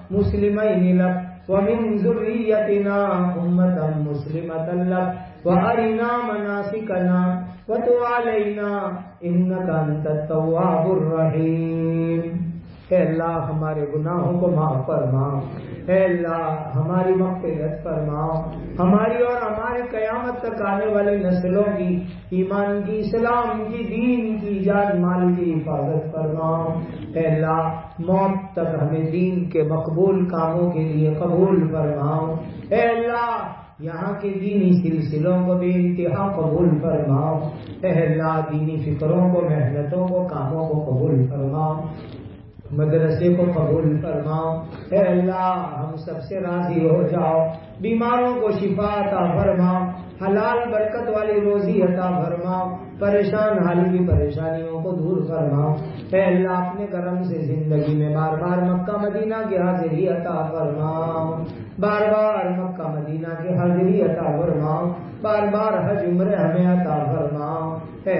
مسلمين لك ومن ذريتنا أمة مسلمة لك وأرنا مناسكنا وتب علينا إنك أنت التواب الرحيم۔ اے اللہ ہمارے گناہوں کو معاف فرماؤ، اے اللہ ہماری مغفرت فرماؤ، ہماری اور ہمارے قیامت تک آنے والی نسلوں کی ایمان کی، اسلام کی، دین کی، جان مال کی حفاظت فرماؤ۔ اے اللہ موت تک ہمیں دین کے مقبول کاموں کے لیے قبول فرماؤ۔ اے اللہ یہاں کے دینی سلسلوں کو بے انتہا قبول فرماؤ۔ اے اللہ دینی فکروں کو، محنتوں کو، کاموں کو قبول فرماؤ، مدرسے کو قبول فرماؤ۔ اے اللہ ہم سب سے راضی ہو جاؤ، بیماروں کو شفا عطا فرماؤ، حلال برکت والی روزی عطا فرماؤ، پریشان حال کی پریشانیوں کو دور فرماؤ۔ اے اللہ اپنے کرم سے زندگی میں بار بار مکہ مدینہ کی حاضری عطا فرماؤ، بار بار مکہ مدینہ کی حاضری عطا فرماؤ، بار بار حج عمرہ ہمیں عطا فرماؤ۔ اے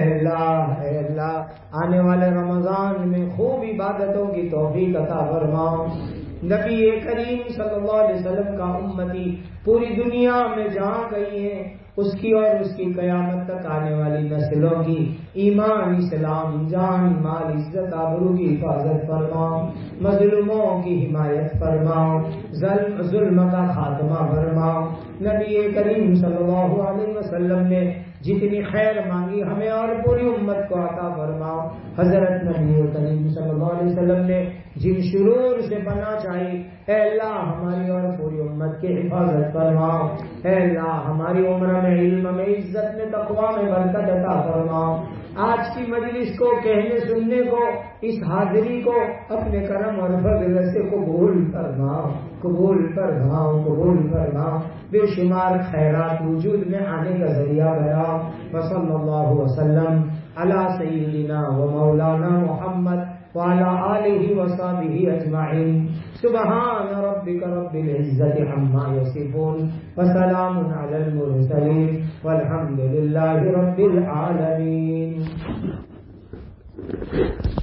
اللہ آنے والے رمضان میں خوب عبادتوں کی توفیق عطا فرماؤ۔ نبی کریم صلی اللہ علیہ وسلم کا امتی پوری دنیا میں جہاں گئی ہیں، اس کی اور اس کی قیامت تک آنے والی نسلوں کی ایمان، اسلام، جان مال، عزت آبرو کی حفاظت فرماؤ، مظلوموں کی حمایت فرماؤ، ظلم کا خاتمہ فرماؤ۔ نبی کریم صلی اللہ علیہ وسلم نے جتنی خیر مانگی ہمیں اور پوری امت کو عطا فرماؤ۔ حضرت نبی کریم صلی اللہ علیہ وسلم نے جن شرور سے پناہ چاہی، اے اللہ ہماری اور پوری امت کی حفاظت فرماؤ۔ اے اللہ ہماری عمر میں، علم میں، عزت میں، تقوی میں برکت عطا فرماؤ۔ آج کی مجلس کو کہنے سننے کو اس حاضری کو اپنے کرم اور فضل سے قبول فرماؤ قبول فرماؤ قبول فرماؤ بے شمار خیرات وجود میں آنے کا ذریعہ بناؤ وصلی اللہ وسلم علی سیدنا و مولانا محمد وعلى آله وصحبه أجمعين سبحان ربك رب العزة عما يصفون وسلام على المرسلين والحمد لله رب العالمين.